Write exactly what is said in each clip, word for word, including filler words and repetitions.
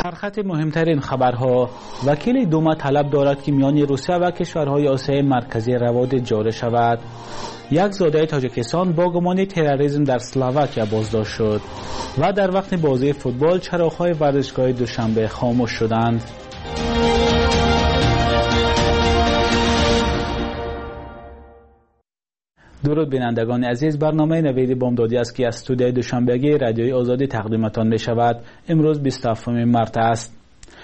سرخط مهمترین خبرها. وکیل دوما طلب دارد که میان روسیه و کشورهای آسیای مرکزی روابط جاری شود. یک زاده تاجیکستان با گمان تروریسم در اسلواکیا بازداشت شد. و در وقت بازی فوتبال چراغ‌های ورزشگاه دوشنبه خاموش شدند. درود بینندگان عزیز، برنامه نوید بامدادی است که از استودیوی دوشنبهگی رادیوی آزادی تقدیمتان می شود. امروز بیست و هفتم مارس است.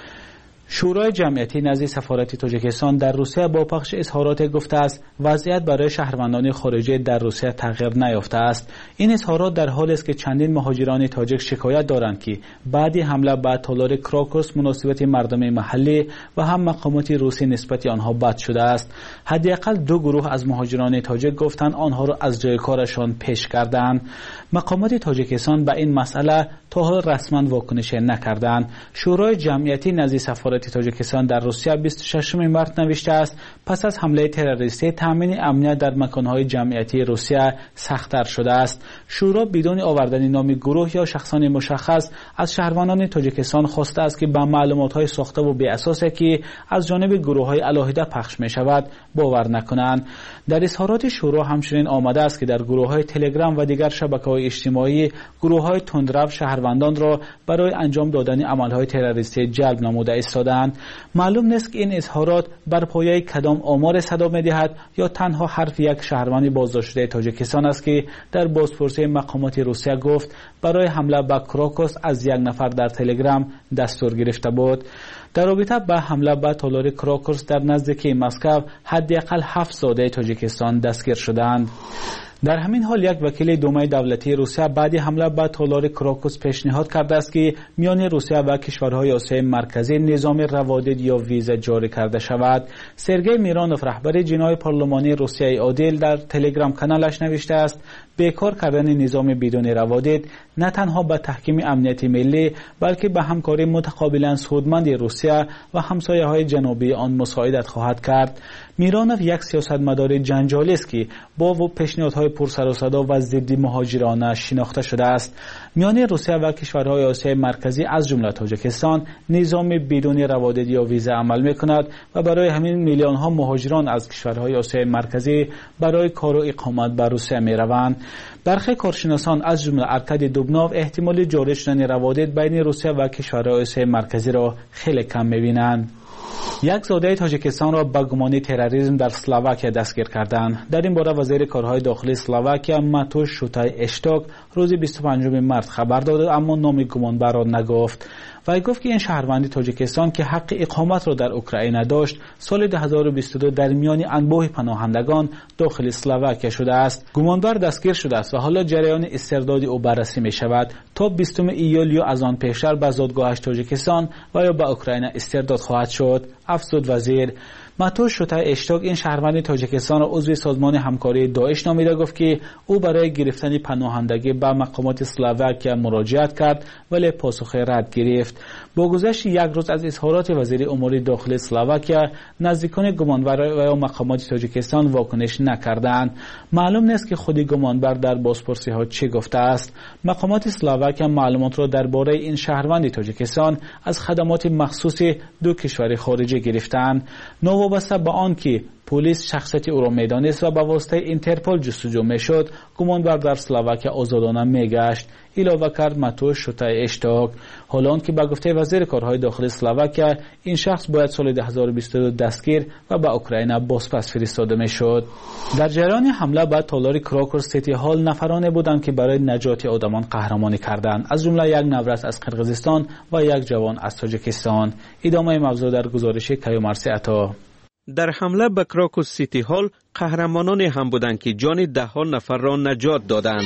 شورای جمعیتی نزد سفارت تاجیکستان در روسیه با پخش اظهارات گفته است وضعیت برای شهروندان خارجی در روسیه تغییر نیافته است. این اظهارات در حالی است که چندین مهاجران تاجیک شکایت دارند که بعد حمله به تالار کراکوس مناسبت مردم محلی و هم مقامات روسی نسبت آنها بد شده است. حداقل دو گروه از مهاجران تاجیک گفتند آنها را از جای کارشان پیش کردند. مقامات تاجیکستان به این مسئله تا حال رسما واکنش نکردند. شورای جمعیتی نزد سفارت تاجیکستان در روسیه بیست و ششم مارس نوشته است پس از حمله تروریستی تامین امنیت در مکانهای جمعیتی روسیه سخت‌تر شده است. شورا بدون آوردن نام گروه یا شخصان مشخص از شهروندان تاجیکستان خواسته است که به معلومات‌های ساخته و بی اساسی که از جانب گروه‌های علاهده پخش می‌شود باور نکنند. در اظهارات شورا همچنین آمده است که در گروه‌های تلگرام و دیگر شبکه‌های اجتماعی گروه‌های تندرو شهروندان را برای انجام دادن عمل‌های تروریستی جلب نموده ایستادند. معلوم نیست که این اظهارات بر پایه کدام آمار صدا می‌دهد یا تنها حرف یک شهروند بازداشت شده تاجیکستان است که در بازپرسی مقامات روسیه گفت برای حمله به کراکوس از یک نفر در تلگرام دستور گرفته بود. در رابطه با حمله به تالار کراکوس در نزدیکی مسکو حداقل هفت زاده تاجیکستان دستگیر شدند. در همین حال یک وکیل دومای دولتی روسیه بعد حمله به تالار کراکوس پیشنهاد کرده است که میان روسیه و کشورهای آسیای مرکزی نظام روادید یا ویزا جاری کرده شود. سرگئی میرانوف رهبر جناح پارلمانی روسیه عادل در تلگرام کانالش نوشته است بیکار کردن نظام بدون روادید نه تنها به تحکیم امنیت ملی بلکه به همکاری متقابلا سودمند روسیه و همسایه‌های جنوبی آن مساعدت خواهد کرد. میرانوف یک سیاستمدار جنجالی است که با پیشنهادهای پرسر و صدا و ضد مهاجرانه شناخته شده است. میان روسیه و کشورهای آسیای مرکزی از جمله تاجیکستان نظام بدون روادید یا ویزا عمل می‌کند و برای همین میلیون ها مهاجران از کشورهای آسیای مرکزی برای کار و اقامت به روسیه می‌روند. برخی کارشناسان از جمله ارکادی دوبنوف احتمال جاری شدن روادید بین روسیه و کشورهای آسیای مرکزی را خیلی کم می‌بینند. یک زاده تاجیکستان را به گمان تروریسم در اسلواکیا دستگیر کردند. در این باره وزیر کارهای داخلی اسلواکیا ماتوش شوتای اشتاک روز بیست و پنجم مارس خبر داد اما نام گمانبر را نگفت. وی گفت که این شهروند تاجیکستان که حق اقامت را در اوکراین داشت سال دو هزار و بیست و دو در میان انبوه پناهندگان داخل اسلواکیا شده است. گمانبر دستگیر شده است و حالا جریان استرداد او بررسی می شود تا بیستم ایول یا از آن پیشتر به زادگاهش تاجیکستان و یا به اوکراین استرداد خواهد شد. افزود وزیر. ماتوش شوتای اشتاک این شهروند تاجیکستان را عضو سازمان همکاری داعش نامیده گفت که او برای گرفتن پناهندگی به مقامات اسلواکیا مراجعت کرد ولی پاسخ رد گرفت. با گذشت یک روز از اظهارات وزیر امور داخلی اسلواکیا نزدیکان گمانبر و مقامات تاجیکستان واکنش نکردند. معلوم نیست که خود گمانبر در بازپرسی ها چه گفته است. مقامات اسلواکیا معلومات را درباره این شهروند تاجیکستان از خدمات مخصوص دو کشور خارجی گرفتند. وابسته به آن که پلیس شخصیت او را میدانست و به واسطه اینترپل جستجو میشد گمانبر در اسلواکیا آزادانه میگشت. علاوه کرد ماتوش شوتای اشتاک. حالان که به گفته وزیر کارهای داخلی اسلواکیا این شخص باید سال دو هزار و بیست و دو دستگیر و به اوکراین بازپس فرستاده میشد. در جریان حمله به تالار کراکوس سیتی هال نفرانی بودند که برای نجات آدمان قهرمانی کردند، از جمله یک نورس از قرقیزستان و یک جوان از تاجیکستان. ادامه موضوع در گزارش کیومرثی عطا. در حمله به کراکوس سیتی هال قهرمانانی هم بودند که جان ده ها نفر را نجات دادند.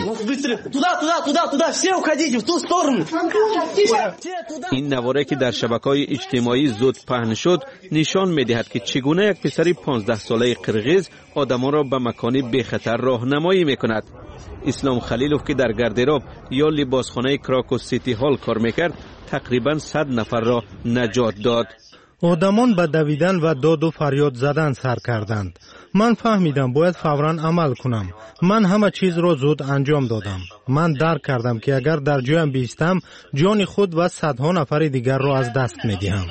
این نواره که در شبکه‌های اجتماعی زود پهن شد نشان می‌دهد که چگونه یک پسر پانزده ساله قرقیز آدمان را به مکانی بی خطر راهنمایی می‌کند. اسلام خلیلوف که در گاردراب یا لباسخانه کراکوس سیتی هال کار می‌کرد تقریباً صد نفر را نجات داد. آدمان به دویدن و داد و فریاد زدن سر کردند. من فهمیدم باید فوراً عمل کنم. من همه چیز را زود انجام دادم. من درک کردم که اگر در جایم بیستم جان خود و صدها نفر دیگر را از دست میدهم.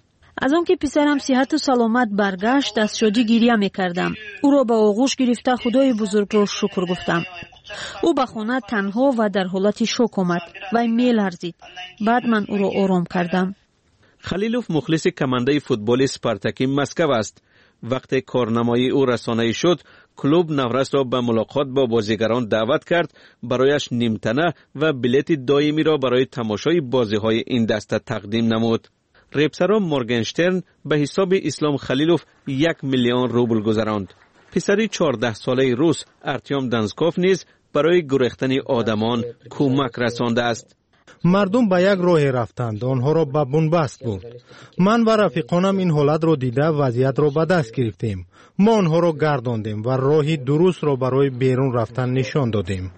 از آن که پسرم صحت و سلامت برگشت از شادی گریه میکردم. او را به آغوش گرفته خدای بزرگ را شکر گفتم. او به خانه تنها و در حالت شوک آمد و میلرزید. بعد من او را آرام کردم. خلیلوف مخلص کمانده فوتبال اسپارتاکی مسکو است. وقتی کارنمایی او رسانه‌ای شد، کلوب نورس را به ملاقات با بازیگران دعوت کرد، برایش نیمتنه و بلیت دائمی را برای تماشای بازی‌های این دسته تقدیم نمود. ریپسرا مورگنشترن به حساب اسلام خلیلوف یک میلیون روبل گذراند. پسری چهارده ساله روس ارتیوم دانسکوف نیز برای گریختن آدمان کمک رسانده است. مردم به یک راه رفتند، آنها را به بنبست برد. من و رفیقانم این حالت را دیده وضعیت را به دست گرفتیم. ما آنها را گرداندیم و راهی درست را برای بیرون رفتن نشان دادیم.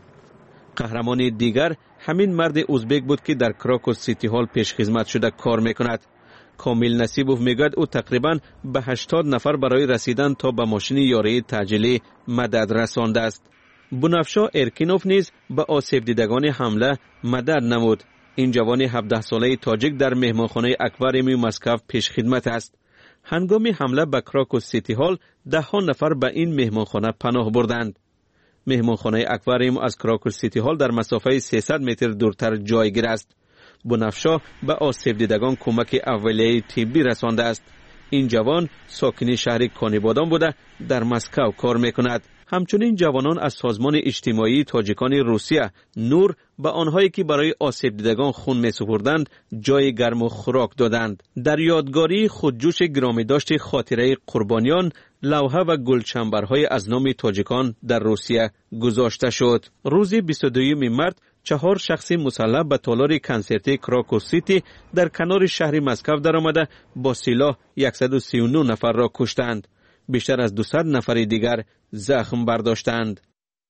قهرمان دیگر همین مرد ازبک بود که در کراکوس سیتی هال پیش خدمت شده کار میکند. کامیل نصیبوف میگوید او تقریبا به هشتاد نفر برای رسیدن تا به ماشین یاری تعجیلی مدد رسانده است. بنفشا ارکینوف نیز به آسیب دیدگان حمله مدد نمود. این جوان هفده ساله تاجیک در مهمانخانه اکواریوم مسکو پیش خدمت است. هنگام حمله به کراکوس سیتی هال ده ها نفر به این مهمانخانه پناه بردند. مهمانخانه اکواریوم از کراکوس سیتی هال در مسافه سیصد متر دورتر جایگیر است. بنفشا به آسیب دیدگان کمک اولیه طبی رسانده است. این جوان ساکن شهر کانیبادان بوده در مسکو کار میکند. همچنین جوانان از سازمان اجتماعی تاجیکان روسیه نور به آنهایی که برای آسیب دیدگان خون می‌سپردند جای گرم و خوراک دادند. در یادگاری خودجوش گرامی داشت خاطره قربانیان لوحه و گلچنبرهای از نام تاجیکان در روسیه گذاشته شد. روز بیست و دوم مارس چهار شخص مسلح به تالار کنسرتی کراکوس سیتی در کنار شهر مسکو درآمده با سلاح صد و سی و نه نفر را کشتند. بیشتر از دویست نفر دیگر زخم برداشتند.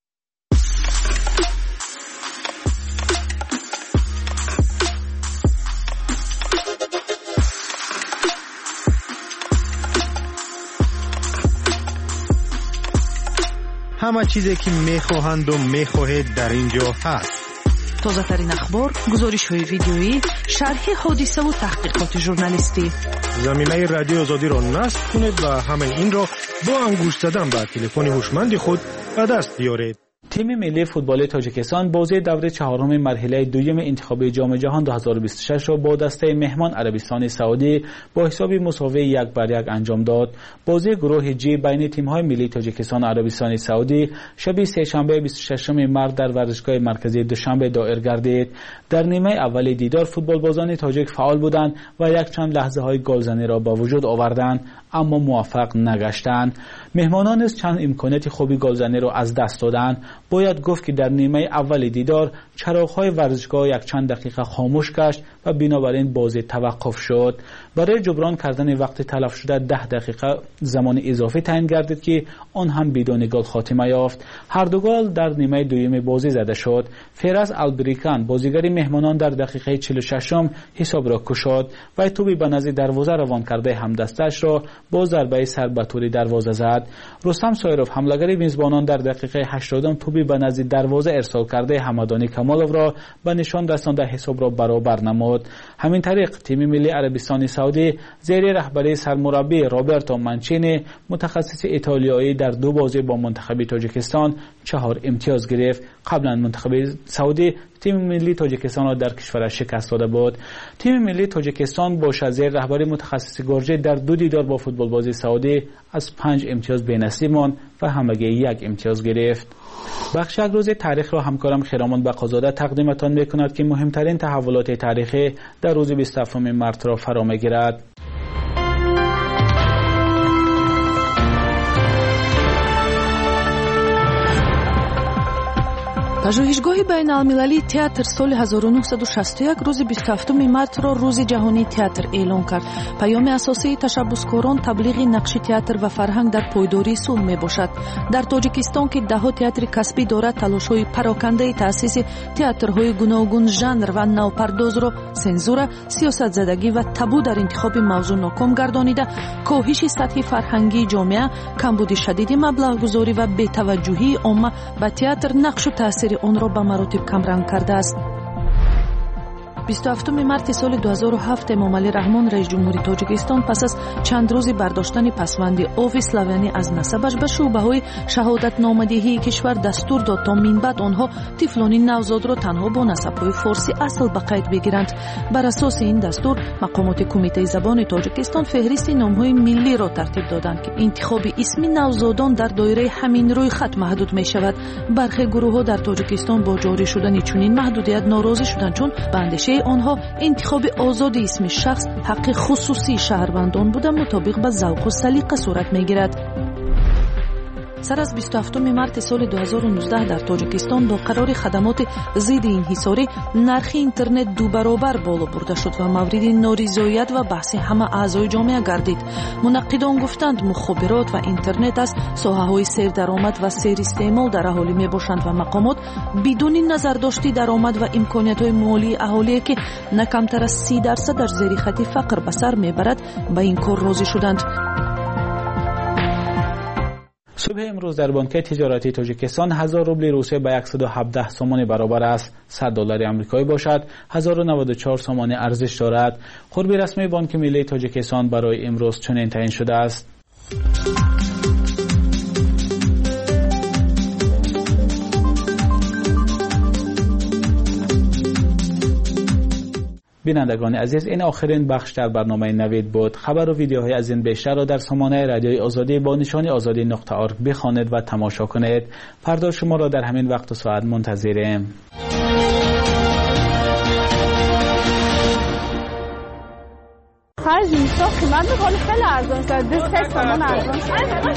همه چیزی که میخواهند و میخواهید در اینجا هست. تازه ترین اخبار، گزارش های ویدیویی، شرح حادثه و تحقیقات ژورنالیستی. زمینه رادیو آزادی را نصب کنید و همه این را با انگشت زدن به تلفن هوشمند خود به دست بیارید. تیم ملی فوتبال تاجیکستان بازی دوره چهارم مرحله دوم انتخابی جام جهان دو هزار و بیست و شش را با دسته مهمان عربستان سعودی با حساب مساوی یک بر یک انجام داد. بازی گروه جی بین تیم‌های ملی تاجیکستان و عربستان سعودی شب سه‌شنبه بیست و ششم مارس در ورزشگاه مرکزی دوشنبه دایر گردید. در نیمه اول دیدار فوتبالبازان تاجیک فعال بودند و یک چند لحظه‌های گلزنی را به وجود آوردند، اما موفق نگشتند. مهمانان از چند امکانات خوبی گلزنی را از دست دادند. باید گفت که در نیمه اول دیدار چراغ‌های ورزشگاه یک چند دقیقه خاموش گشت و بنابراین بازی توقف شد. برای جبران کردن وقت تلف شده ده دقیقه زمان اضافی تعیین گردید که آن هم بدون گل خاتمه یافت. هر دو گل در نیمه دوم بازی زده شد. فراز البریکان بازیگر مهمانان در دقیقه چهل و ششم حساب را گشود و توپی به نزد دروازه روان کرده همدستش را با ضربه سر به طور دروازه زد. رستم سایروف حمله‌گر میزبانان در دقیقه هشتادم توپی به نزد دروازه ارسال کرده حمدانی کمالوف را به نشان رسانده حساب را برابر نمود. همین طریق تیم ملی عربستان سعودی زیر رهبری سرمربی رابرتو مانچینی متخصص ایتالیایی در دو بازی با منتخب تاجیکستان چهار امتیاز گرفت. قبلا منتخب سعودی تیم ملی تاجیکستان را در کشورش شکست داده بود. تیم ملی تاجیکستان با زیر رهبری متخصص گورجی در دو دیدار با فوتبالباز سعودی از پنج امتیاز بی‌نصیب ماند و همگی یک امتیاز گرفت. بخش یک روز تاریخ را همکارم خیرامان بقازاده تقدیمتان میکند که مهمترین تحولات تاریخی در روز بیست و هفتم مارس را فرا میگیرد. пажӯҳишгоҳи байналмилалии театр соли ҳазору нуҳсаду шасту як рӯзи бисту ҳафтуми мартро рӯзи ҷаҳонии театр эълон кард. паёми асосии tashabbuskорон таблиғи нақши театр ва фарҳанг дар пойдории сулҳ мебошад. дар тоҷикистон ки даҳо театри касбӣ дорад, талошҳои парокандаи таъсиси театрҳои гуногун жанр ва навпардозро сензура, сиёсатзадагӣ ва табу дар интихоби мавзӯъ ноком гардонида, коҳиши сатҳи фарҳангии ҷомеа, камбуди шадиди маблағгузорӣ ва бетаваҷҷӯҳии омма ба театр нақшу таъсири онро ба маротиб камранг кардааст. бисту ҳафтуми марти соли ду ҳазору ҳафт эмомалӣ раҳмон раис ҷумҳури тоҷикистон пас аз чанд рӯзи бардоштани пасванди ови славянӣ аз насабаш ба шуъбаҳои шаҳодатномадиҳии кишвар дастур дод, то минбаъд онҳо тифлони навзодро танҳо бо насабҳои форсӣ асл ба қайд бигиранд. бар асоси ин дастур мақомоти кумитаи забони тоҷикистон феҳристи номҳои миллиро тартиб доданд ки интихоби исми навзодон дар доираи ҳамин рӯйхат маҳдуд мешавад. бархе гурӯҳҳо дар тоҷикистон бо ҷорӣ шудани чунин маҳдудият норозӣ шуданд, чун ба андешаи онҳо интихоби озоди исми шахс ҳаққи хусусии шаҳрвандон буда мутобиқ ба завқу салиқа сурат мегирад. сар аз бисту ҳафтуми марти соли ду ҳазору нуздаҳ дар тоҷикистон бо қарори хадамоти зидди инҳисорӣ нархи интернет ду баробар боло бурда шуд ва мавриди норизоят ва баҳси ҳама аъзои ҷомеа гардид. мунаққидон гуфтанд мухобирот ва интернет аз соҳаҳои сердаромад ва серистеъмол дар аҳолӣ мебошанд ва мақомот бидуни назардошти даромад ва имкониятҳои молии аҳолие ки на камтар аз си дарсад дар зери хати фақр ба сар мебарад ба ин кор розӣ шуданд. صبح امروز در بانک تجارتی تاجیکستان هزار روبل روسیه به صد و هفده سومانی برابر است. صد دلار آمریکایی باشد هزار و نود و چهار سومانی ارزش دارد. قربی رسمی بانک ملی تاجیکستان برای امروز چنین تعیین شده است. بینندگان عزیز، این آخرین بخش در برنامه نوید بود. خبر و ویدیوهای از این بیشتر را در سامانه رادیوی آزادی با نشانی آزادی نقطه ارگ بخوانید و تماشا کنید. فردا شما را در همین وقت و ساعت منتظریم. خرج نیستا قیمت بخواد خیلی ارزان شد. بیست تومان ارزان شد.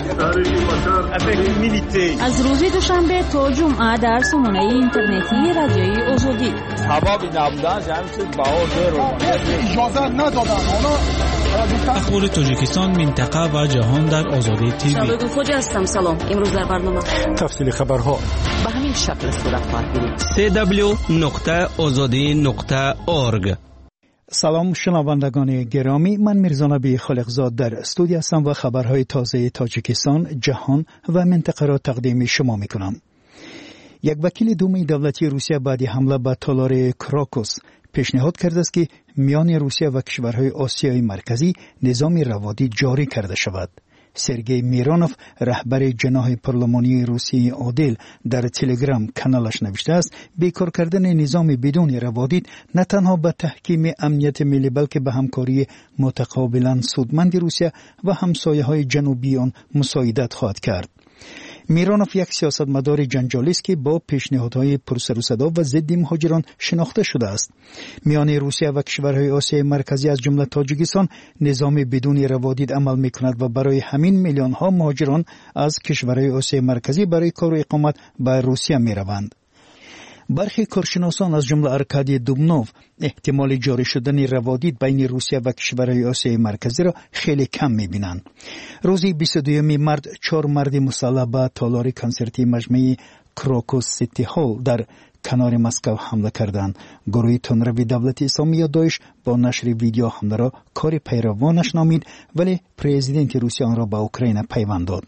از روز دوشنبه تا جمعه در سامانه اینترنتی رادیوی آزادی. سبب نبودن جمعیت بهادر رو اجازه ندادن. اخبار تاجیکستان، منطقه و جهان در آزادی تیوی. شبکه خوج هستم. سلام. امروز در برنامه تفصیل خبرها به همین شکل صورت خواهد گرفت. دبلیو نقطه آزادی نقطه اورگ. سلام شنوندگان گرامی، من میرزانبی خالقزاد در استودیو هستم و خبرهای تازه تاجیکستان، جهان و منطقه را تقدیم شما میکنم. یک وکیل دومی دولتی روسیه بعد حمله به تالار کراکوس پیشنهاد کرده است که میان روسیه و کشورهای آسیای مرکزی نظام روادی جاری کرده شود. سرگئی میرانوف، رهبر جناح پارلمانی روسیه عادل، در تلگرام کانالش نوشته است بیکار کردن نظام بدون روادید نه تنها به تحکیم امنیت ملی بلکه به همکاری متقابلا سودمند روسیه و همسایه‌های جنوبی آن مساعدت خواهد کرد. میرانوف یک سیاستمدار جنجالی است که با پیشنهادهای پرسر و صدا و ضد مهاجران شناخته شده است. میان روسیه و کشورهای آسیای مرکزی از جمله تاجیکستان نظام بدون روادید عمل میکند و برای همین میلیون ها مهاجران از کشورهای آسیای مرکزی برای کار و اقامت به روسیه میروند. برخی کارشناسان از جمله ارکادی دوبنوف احتمال جاری شدن روادید بین روسیه و کشورهای آسیای مرکزی را خیلی کم می‌بینند. روز بیست و دوم مارس چهار مرد مسلح به تالار کنسرتی مجمع کراکوس سیتی هال در کنار مسکو حمله کردند. گروه تندروی دولت اسلامی یا داعش با نشر ویدیو حمله را کار پیروانش نامید، ولی پرزیدنت روسیه آن را به اوکراین پیوند داد.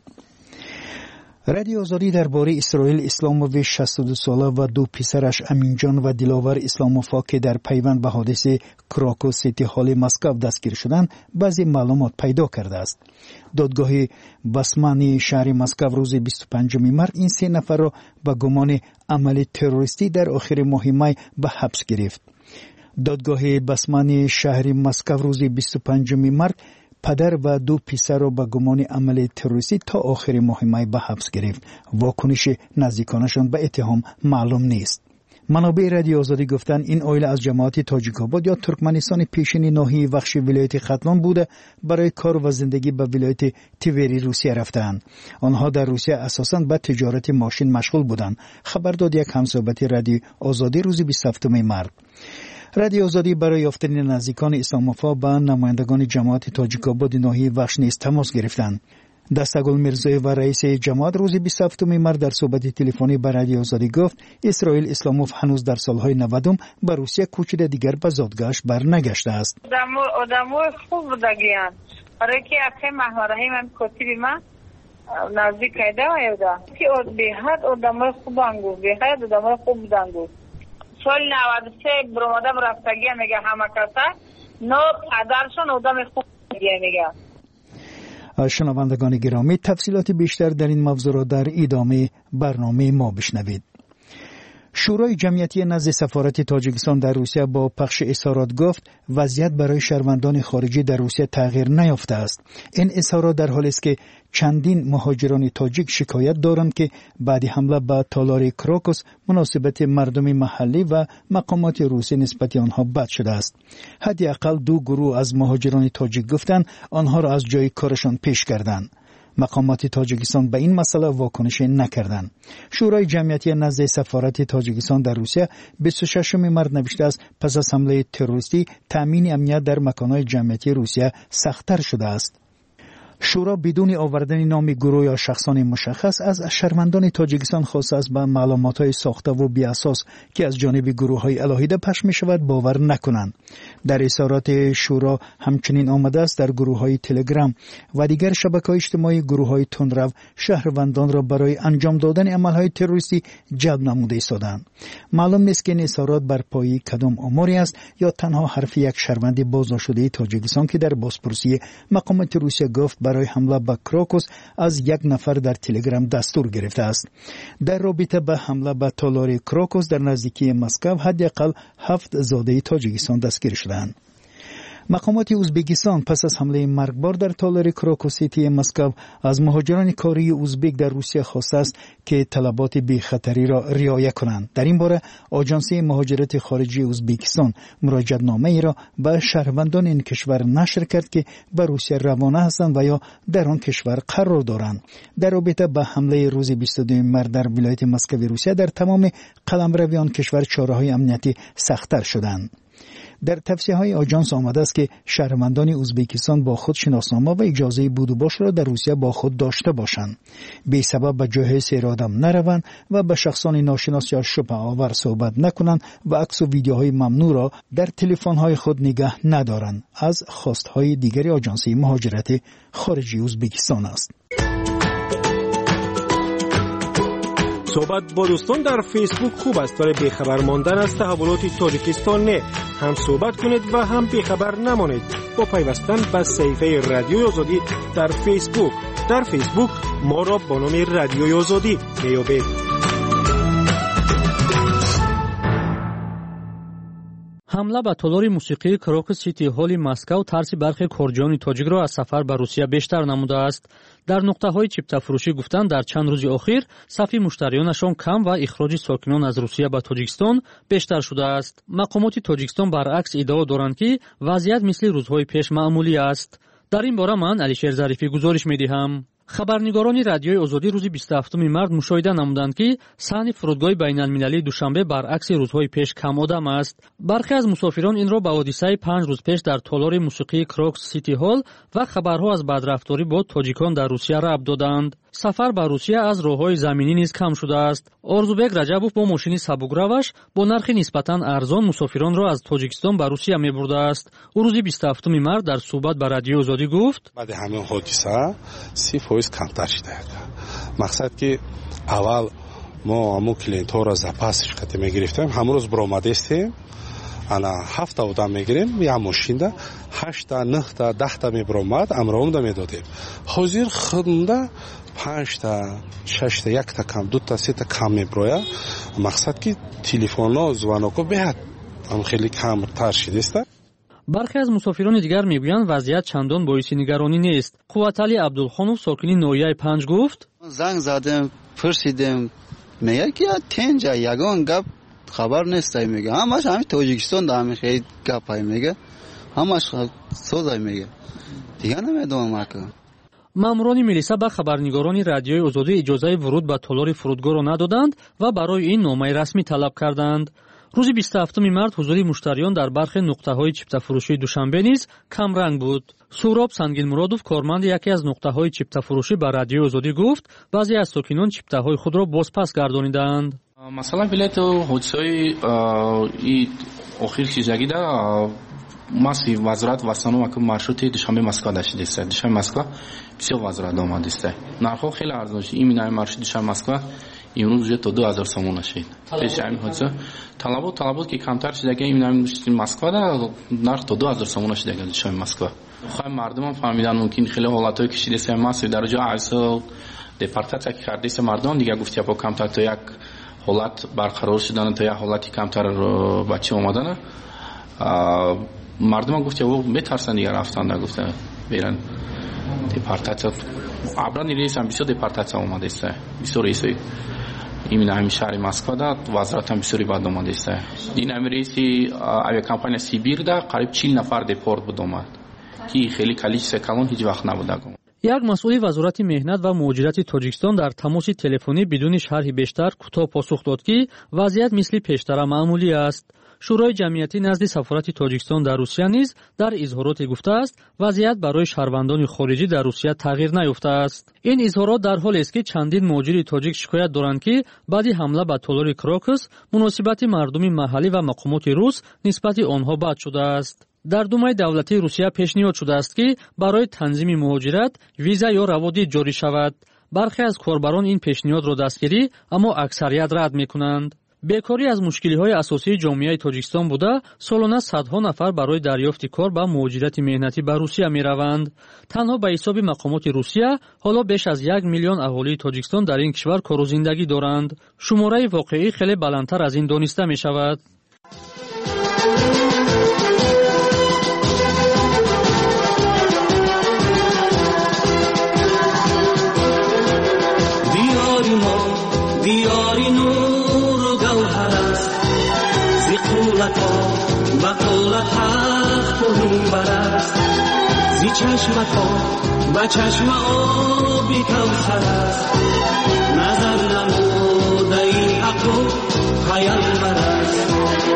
رادیو آزادی درباره اسرائیل اسلاموویچ شصت و دو ساله و دو پسرش امینجان و دلاور اسلاموفا که در پیوند به حادثه کراکوس سیتی هال مسکو دستگیر شدند بعضی معلومات پیدا کرده است. دادگاه بسمانی شهر مسکو روز بیست و پنجم مارس این سه نفر را به گمان عمل تروریستی در آخر ماه می به حبس گرفت. دادگاه بسمانی شهر مسکو روز بیست و پنجم مارس پدر و دو پسر را به گمان عمل تروریستی تا آخر ماه می به حبس گرفت. واکنش نزدیکانشان به اتهام معلوم نیست. منابع رادیو آزادی گفتند این عائله از جماعت تاجیک‌آباد یا ترکمنستان پیشین ناحیه وخش ولایت ختلان بوده برای کار و زندگی به ولایت تیوری روسیه رفتند. آنها در روسیه اساساً به تجارت ماشین مشغول بودند. خبر داد یک همصحبت رادیو آزادی روز بیست و هفتم مارس. رادیو آزادی برای یافتن نزدیکان اسلام‌آفا به نمایندگان جماعت تاجیک‌آباد ناحیه وخش نیز تماس گرفتند. دستگل میرزایی و رئیس جماعت روز بیست و هفتم مارس در صحبت تلفنی با رادیو آزادی گفت اسرائیل اسلاموف هنوز در سالهای نودم به روسیه کوچیده دیگر به زادگاهش برنگشته است. آدمای خوب بودگیان. برای که اپه محورهی من کتیبی من نزدیک ایده و ایده. که بیهد آدمای خوب انگو. بیهد آدمای خوب بودنگو. سال نود و سه برماده برفتگیه میگه همه کسا. نو پدرشون آدم خوب بودگیه میگه. شنوندگان گرامی تفصیلات بیشتر در این موضوع را در ادامه برنامه ما بشنوید. شورای جمعیتی نزد سفارت تاجیکستان در روسیه با پخش اظهارات گفت وضعیت برای شهروندان خارجی در روسیه تغییر نیافته است. این اظهارات در حالی است که چندین مهاجران تاجیک شکایت دارند که بعد حمله به تالار کراکوس مناسبت مردم محلی و مقامات روسی نسبت آنها بد شده است. حداقل دو گروه از مهاجران تاجیک گفتند آنها را از جای کارشان پیش کردند. مقامات تاجیکستان به این مسئله واکنش نکردند. شورای جمعیتی نزد سفارت تاجیکستان در روسیه بیست و ششم مارس نوشته است پس از حمله تروریستی تامین امنیت در مکان‌های جمعیتی روسیه سخت‌تر شده است. شورا بدون آوردن نام گروه یا شخصان مشخص از شهروندان تاجیکستان خواسته است به معلومات‌های ساخته و بی اساس که از جانب گروه‌های علاهیده پخش می‌شود باور نکنند. در اظهارات شورا همچنین آمده است در گروه‌های تلگرام و دیگر شبکه‌های اجتماعی گروه‌های تندرو شهروندان را برای انجام دادن عمل‌های تروریستی جلب نموده ایستادند. معلوم نیست که این اظهارات بر پایه کدام آماری است یا تنها حرف یک شهروند بازداشته تاجیکستان که در بازپرسی مقامات روسیه گفت برای حمله به کراکوس از یک نفر در تلگرام دستور گرفته است. در رابطه به حمله به تالار کراکوس در نزدیکی مسکو حداقل هفت زاده تاجیکستان دستگیر شدند. مقامات ازبکستان پس از حمله مرگبار در تالار کراکوسیتی مسکو از مهاجران کاری ازبک در روسیه خواسته است که طلبات بی خطری را رعایت کنند. در این باره آژانس مهاجرت خارجی ازبکستان مراجعه‌نامه ای را به شهروندان این کشور نشر کرد که به روسیه روانه هستند و یا در آن کشور قرار دارند. در رابطه با حمله روز بیست و دو مارس در ولایت مسکو روسیه در تمام قلمرو آن کشور چاره‌های امنیتی سخت‌تر شدند. در توصیه‌های آژانس آمده است که شهروندان ازبکستان با خود شناسنامه و اجازه بود و باش را در روسیه با خود داشته باشند. بی سبب به جای سیر آدم نروند و به شخصان ناشناس یا شبه آور صحبت نکنند و عکس و ویدیوهای ممنوع را در تلفن‌های خود نگه ندارند. از خواست‌های دیگری آژانس مهاجرت خارجی ازبکستان است. صحبت با دوستان در فیسبوک خوب است برای بیخبر ماندن از تحولات تاجیکستان نه. هم صحبت کنید و هم بیخبر نمانید با پیوستن به صفحه رادیو آزادی در فیسبوک. در فیسبوک ما را با نام رادیو آزادی میابید. حمله به تالار موسیقی کراکوس سیتی هال مسکو ترس برخی کارجویان تاجیک را از سفر به روسیه بیشتر نموده است. در نقطه‌های چیپتا فروشی گفتند در چند روز اخیر صف مشتریانشان کم و اخراج ساکنان از روسیه به تاجیکستان بیشتر شده است. مقامات تاجیکستان برعکس ادعا دارند که وضعیت مثل روزهای پیش معمولی است. در این باره من علیشیر ظریفی گزارش می‌دهم. خبرنگاران رادیوی آزادی روز بیست و هفتم مارس مشاهده نمودند که صحن فرودگاه بین‌المللی دوشنبه برعکس روزهای پیش کم آدم است. برخی از مسافران این را به حادثه پنج روز پیش در تالار موسیقی کراکوس سیتی هال و خبرها از بدرفتاری با تاجیکان در روسیه ربط دادند. سفر به روسیه از راههای زمینی نیز کم شده است. آرزوبک رجبوف با ماشین سبکروش با نرخ نسبتاً ارزان مسافران را از تاجیکستان به روسیه می‌برده است. او روز بیست و هفتم مارس در صحبت با رادیو آزادی گفت: بعد همین حادثه سی فیصد کمتر شده. مقصد که اول ما همون کلینت‌ها را زپاسش کتی می‌گرفتیم، همون روز برآمده استیم. انا هفت تا آدم میگیریم یا ماشین ده هشت تا نه تا ده تا میبرامد امرام ده میدادیم. حاضر خودمده پنج تا شش تا یک تا کم دو تا سه تا کم میبرویا. مقصد که تلفن ها زوانوکو بیاد هم خیلی کم تر شده است. برخی از مسافران دیگر میگویند وضعیت چندان باعث نگرانی نیست. قوتعلی عبدالخانوف ساکن نویای پنج گفت: زنگ زدم پرسیدم میگه که تنجا یگان گپ خبر نیست میگه. همش همین تاجیکستان در همین خیلی گپای میگه. همش سوزای میگه. دیگه نمیدونم که маъмурони милиса ба хабарнигорони радиои озодӣ иҷозаи вуруд ба толори фурудгоҳро надоданд ва барои ин номаи расмӣ талаб карданд. рӯзи бисту ҳафтуми март ҳузури муштариён дар бархе нуқтаҳои чиптафурӯшии душанбе низ камранг буд. суҳроб сангинмуродов, корманди яке аз нуқтаҳои чиптафурӯшӣ ба радиои озодӣ гуфт, баъзе аз сокинон чиптаҳои худро бозпас гардонидаанд. масалан билет ҳодисаи охир чизагида маси вазорат вастану ва маршрути душанбе москва дашидест. душанбе москва бисёр вазорат омадест. нархҳо хеле арзон шуд. ин минаи маршрути душанбе москва имрӯз уже то ду ҳазор сомон нашид. пеши ҳамин ҳодиса талабот талабот ки камтар шидаги ин минаи маршрути москва да нарх то ду ҳазор сомон нашидаги душанбе москва. хай мардумам фаҳмидан мумкин хеле ҳолатҳое кишидест маси дароҷа айсо депортация ки кардест мардумам дига гуфтия по камтар то як ҳолат барқарор шудан то як ҳолати камтар ба чӣ омадана мардумам гуфтия метарсан дига рафтан да гуфта беран депортация абрани рейсам бисёр депортация омадест. бисёр рейсои именно ҳамин шаҳри москва да вазоратам бисёри бад омадест. ин ҳамин рейси авиакомпания сибир да қариб чил нафар депорт буд омад ки хеле количество калон ҳеҷ вақт набуда. як масъули вазорати меҳнат ва муҳоҷирати тоҷикистон дар тамоси телефонӣ бидуни шарҳи бештар кӯтоҳ посух дод ки вазъият мисли пештара маъмулӣ аст. шӯрои ҷамъиятӣ назди сафорати тоҷикистон дар русия низ дар изҳороте гуфтааст, вазъият барои шаҳрвандони хориҷӣ дар русия тағйир наёфтааст. ин изҳорот дар ҳолест ки чандин муҳоҷири тоҷик шикоят доранд ки баъди ҳамла ба толори крокус муносибати мардуми маҳаллӣ ва мақомоти рус нисбати онҳо бад шудааст. дар думаи давлатии русия пешниҳод шудааст ки барои танзими муҳоҷират виза ё раводид ҷорӣ шавад. бархе аз корбарон ин пешниҳодро дастгирӣ, аммо аксарият рад мекунанд. бекорӣ аз мушкилиҳои асосии ҷомеаи тоҷикистон буда, солона садҳо нафар барои дарёфти кор ба муҳоҷирати меҳнатӣ ба русия мераванд. танҳо ба ҳисоби мақомоти русия ҳоло беш аз як миллион аҳолии тоҷикистон дар ин кишвар кору зиндагӣ доранд. шумораи воқеӣ хеле баландтар аз ин дониста мешавад. چشمکا با چشم آبی کوثر است نظر نموده ای حق و خیال برست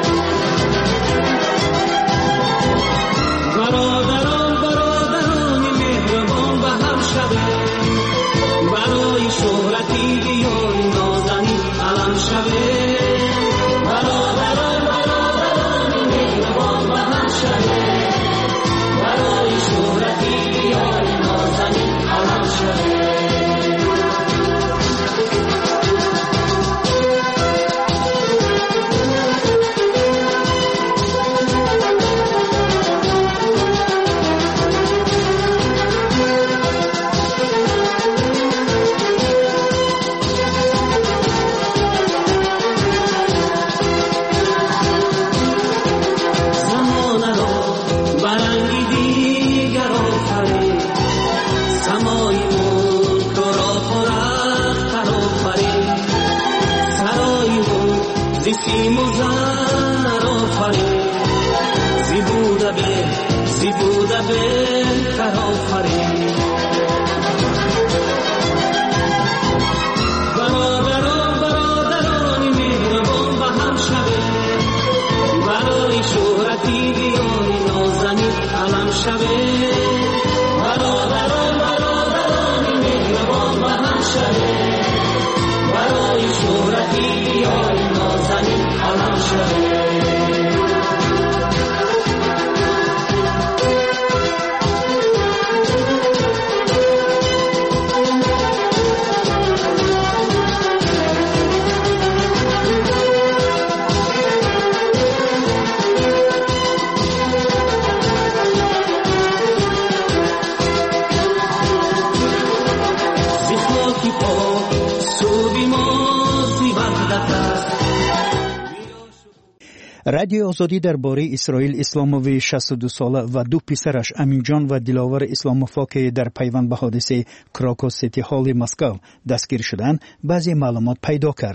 برادران برادران مهربان به هم شده برای شهرتی بیان نازنی علم شده برادران برادران مهربان به هم شده برای شهرتی بیان نازنی علم شده радиои озодӣ дар бораи исроил исломови шасту ду сола ва ду писараш аминҷон ва диловар исломофо ки дар пайванд ба ҳодисаи крокус сити ҳолли москав дастгир шуданд баъзе маълумот пайдо кард.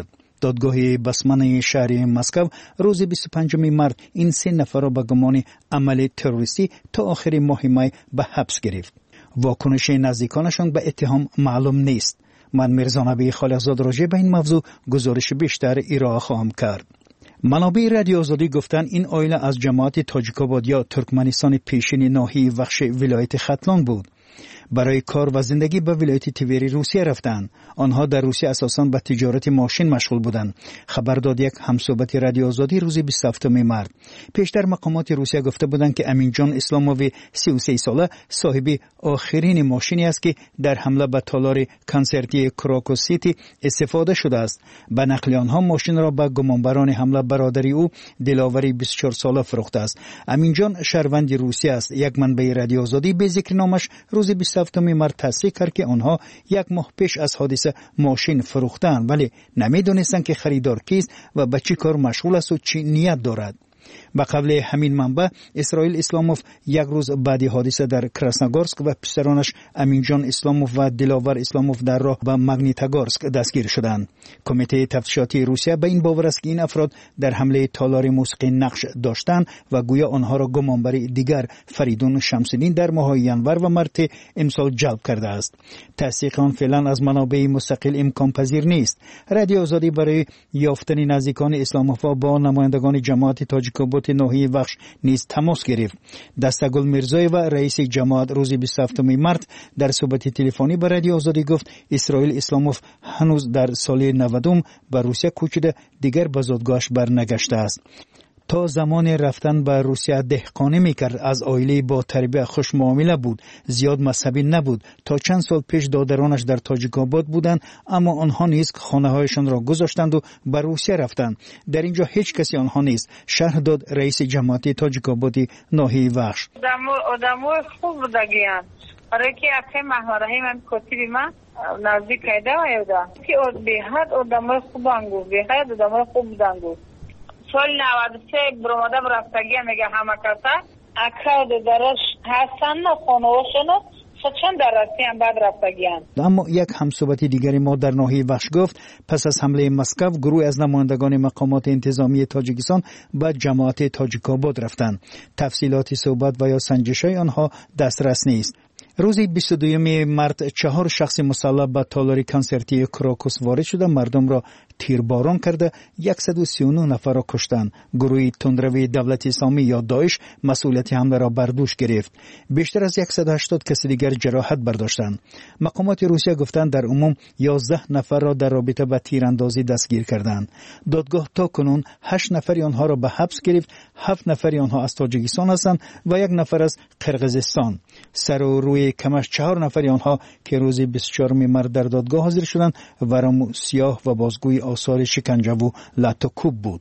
دادگاه بسمن شهری مسکو روز بیست و پنجم مارس این سه نفر را به گمان عمل تروریستی تا آخر ماه می به حبس گرفت. واکنش نزدیکانشان به اتهام معلوم نیست. من میرزا نبی خالقزاد راجع به این موضوع گزارش بیشتر ارائه خواهم کرد. منابع رادیو آزادی گفتند این عائله از جماعت تاجیک‌آباد یا ترکمنستان پیشین ناحیه وخش ولایت ختلان بود. برای کار و زندگی به ولایت تیوری روسیه رفتند. آنها در روسیه اساساً به تجارت ماشین مشغول بودند. خبر داد یک همصحبت رادیو آزادی روز بیست و هفتم مارس. پیشتر مقامات روسیه گفته بودند که امین جان اسلاموی سی و سه ساله صاحب آخرین ماشینی است که در حمله به تالار کنسرتی کراکوس سیتی استفاده شده است. به نقل آنها ماشین را به گمانبران حمله برادری او دلاوری بیست و چهار ساله فروخته است. امین جان شهروند روسیه است. یک منبع رادیو آزادی به ذکر نامش روز بیست و هفتم مارس تصدیق کرد که آنها یک ماه پیش از حادثه ماشین فروختند ولی نمیدونستند که خریدار کیست و به چی کار مشغول است و چی نیت دارد. به قبل همین منبع اسرائیل اسلاموف یک روز بعد حادثه در کراسنوگورسک و پسرانش امین جان اسلاموف و دلاور اسلاموف در راه به ماگنیتوگورسک دستگیر شدند. کمیته تفتیشاتی روسیه به این باور است که این افراد در حمله تالار موسیقی نقش داشتند و گویا آنها را گمانبر دیگر فریدون شمس‌الدین در ماه ینور و مارس امسال جلب کرده است. تصدیق آن فعلا از منابع مستقل امکان پذیر نیست. رادیو آزادی برای یافتن نزدیکان اسلاموف با نمایندگان جماعت تاجیک‌آباد ناحیه وخش نیز تماس گرفت. دستگل میرزایی و رئیس جماعت روز بیست و هفتم مارس در صحبت تلفنی با رادیو آزادی گفت اسرائیل اسلاموف هنوز در سال نود به روسیه کوچیده دیگر به زادگاهش برنگشته است. تا زمان رفتن به روسیه دهقانی میکرد. از عائله با تربیت خوش معامله بود. زیاد مذهبی نبود. تا چند سال پیش دادرانش در تاجیک‌آباد بودند اما آنها نیز خانه هایشان را گذاشتند و به روسیه رفتند. در اینجا هیچ کسی آنها نیست. شرح داد رئیس جماعت تاجیک‌آباد ناحیه وخش. آدم‌های خوب بودگیان. برای که اکه محوره من کتیبی من نزدیک ایده و ایده که به حد آدم‌های خوب انگو به حد آدم‌های خوب بودنگو. سال نود و سه برامده برفتگی میگه همه کسا اکا دادرش هستن و خانواشون چند درستی هم بعد رفتگی هم. اما یک همصحبت دیگری ما در ناحیه وخش گفت پس از حمله مسکو گروه از نمایندگان مقامات انتظامی تاجیکستان به جماعت تاجیک‌آباد رفتند. تفصیلات صحبت و یا سنجش‌های آنها دسترس نیست. روز بیست و دوم مارس چهار شخص مسلح به تالار کنسرتی کراکوس وارد شده مردم را تیرباران کرده صد و سی و نه نفر را کشتند. گروه تندروی دولت اسلامی یا داعش مسئولیت حمله را بر دوش گرفت. بیشتر از صد و هشتاد کس دیگر جراحت برداشتند. مقامات روسیه گفتند در عموم یازده نفر را در رابطه با تیراندازی دستگیر کردند. دادگاه تا کنون هشت نفر آنها را به حبس گرفت. هفت نفر آنها از تاجیکستان هستند و یک نفر از قرقیزستان. سر و روی کمش چهار نفر آنها که روز بیست و چهارم مارس در دادگاه حاضر شدند ورم سیاه و بازگوی آثار شکنجه و لط و کوب بود.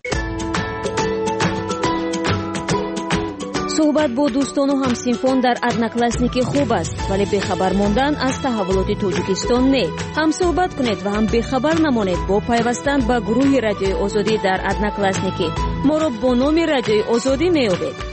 صحبت با دوستان و همسینفون در ادناکلاسنیکی خوب است ولی بخبر ماندن از تحولات تاجیکستان نه. هم صحبت کنید و هم بخبر نمانید با پیوستن به گروه رادیوی آزادی در ادناکلاسنیکی. ما را با نام رادیوی آزادی میابید.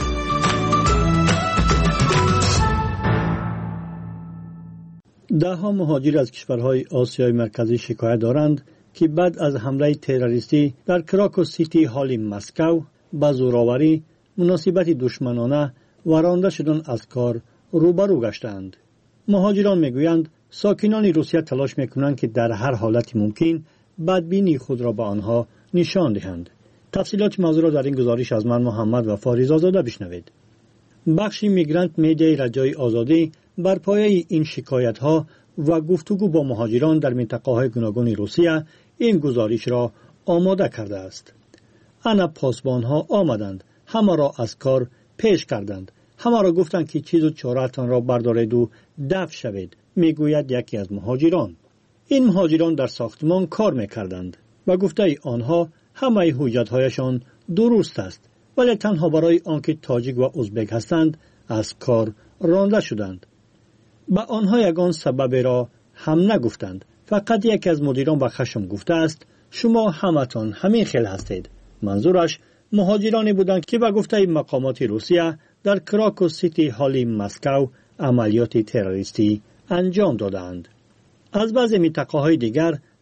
ده ها مهاجر از کشورهای آسیای مرکزی شکایت دارند که بعد از حمله تروریستی در کراکوس سیتی حال مسکو با زورآوری، مناسبت دشمنانه و رانده شدن از کار روبرو گشتند. مهاجران میگویند ساکنان روسیه تلاش میکنند که در هر حالت ممکن بدبینی خود را به آنها نشان دهند. تفصیلات موضوع را در این گزارش از من محمد و فاریز آزاده بشنوید. بخش میگرانت میدیای رادیوی آزادی بر پایه این شکایت ها و گفتگو با مهاجران در منطقه های گوناگون روسیه این گزارش را آماده کرده است. انا پاسبان ها آمدند، همه را از کار پیش کردند، همه را گفتند که چیز و چاره‌تان را بردارید و دفع شوید، میگوید یکی از مهاجران. این مهاجران در ساختمان کار میکردند و گفته آنها همه حجت‌هایشان درست است ولی تنها برای آنکه تاجیک و ازبک هستند از کار رانده شدند. با آنها یگان سبب را هم نگفتند. فقط یکی از مدیران با خشم گفته است شما همتان همین خیل هستید. منظورش مهاجرانی بودند که به گفته مقامات روسیه در کراکوس سیتی حالی مسکو عملیات تروریستی انجام دادند. از بعضی منطقه‌های دیگر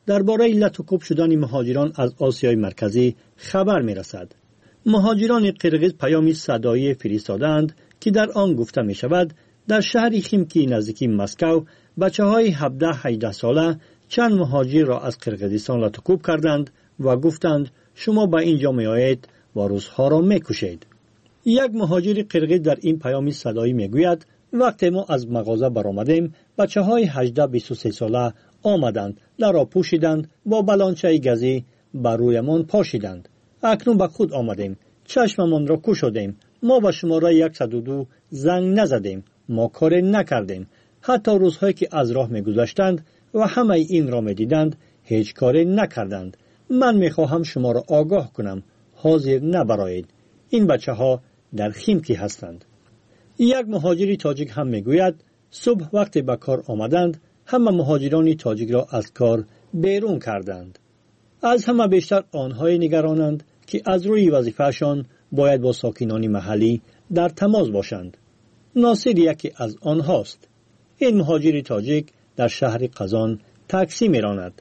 درباره علت کوب شدن مهاجران از آسیای مرکزی خبر می‌رسد. مهاجران قرقیز پیامی صدایی فرستادند که در آن گفته می شود در شهر خیمکی نزدیکی مسکو بچه‌های هفده هجده ساله چند مهاجر را از قرقیزستان لطکوب کردند و گفتند شما به اینجا میآیید و روزها را میکشید. یک مهاجر قرقیز در این پیام صدایی میگوید وقتی ما از مغازه برآمدیم بچه‌های هجده بیست و سه ساله آمدند، لرا پوشیدند، با بلانچه گازی بر رویمان پاشیدند. اکنون به خود آمدیم، چشممان را گشودیم، ما به شماره صد و دو زنگ نزدیم، ما کار نکردیم. حتی روزهایی که از راه میگذشتند و همه این را میدیدند هیچ کاری نکردند. من میخواهم شما را آگاه کنم، حاضر نبرایید. این بچه ها در خیمکی هستند. یک مهاجری تاجیک هم میگوید صبح وقتی به کار آمدند همه مهاجرانی تاجیک را از کار بیرون کردند. از همه بیشتر آنهای نگرانند که از روی وظیفهشان باید با ساکنان محلی در تماس باشند. ناصر یکی از آنهاست. این مهاجری تاجیک در شهر قزان تاکسی میراند.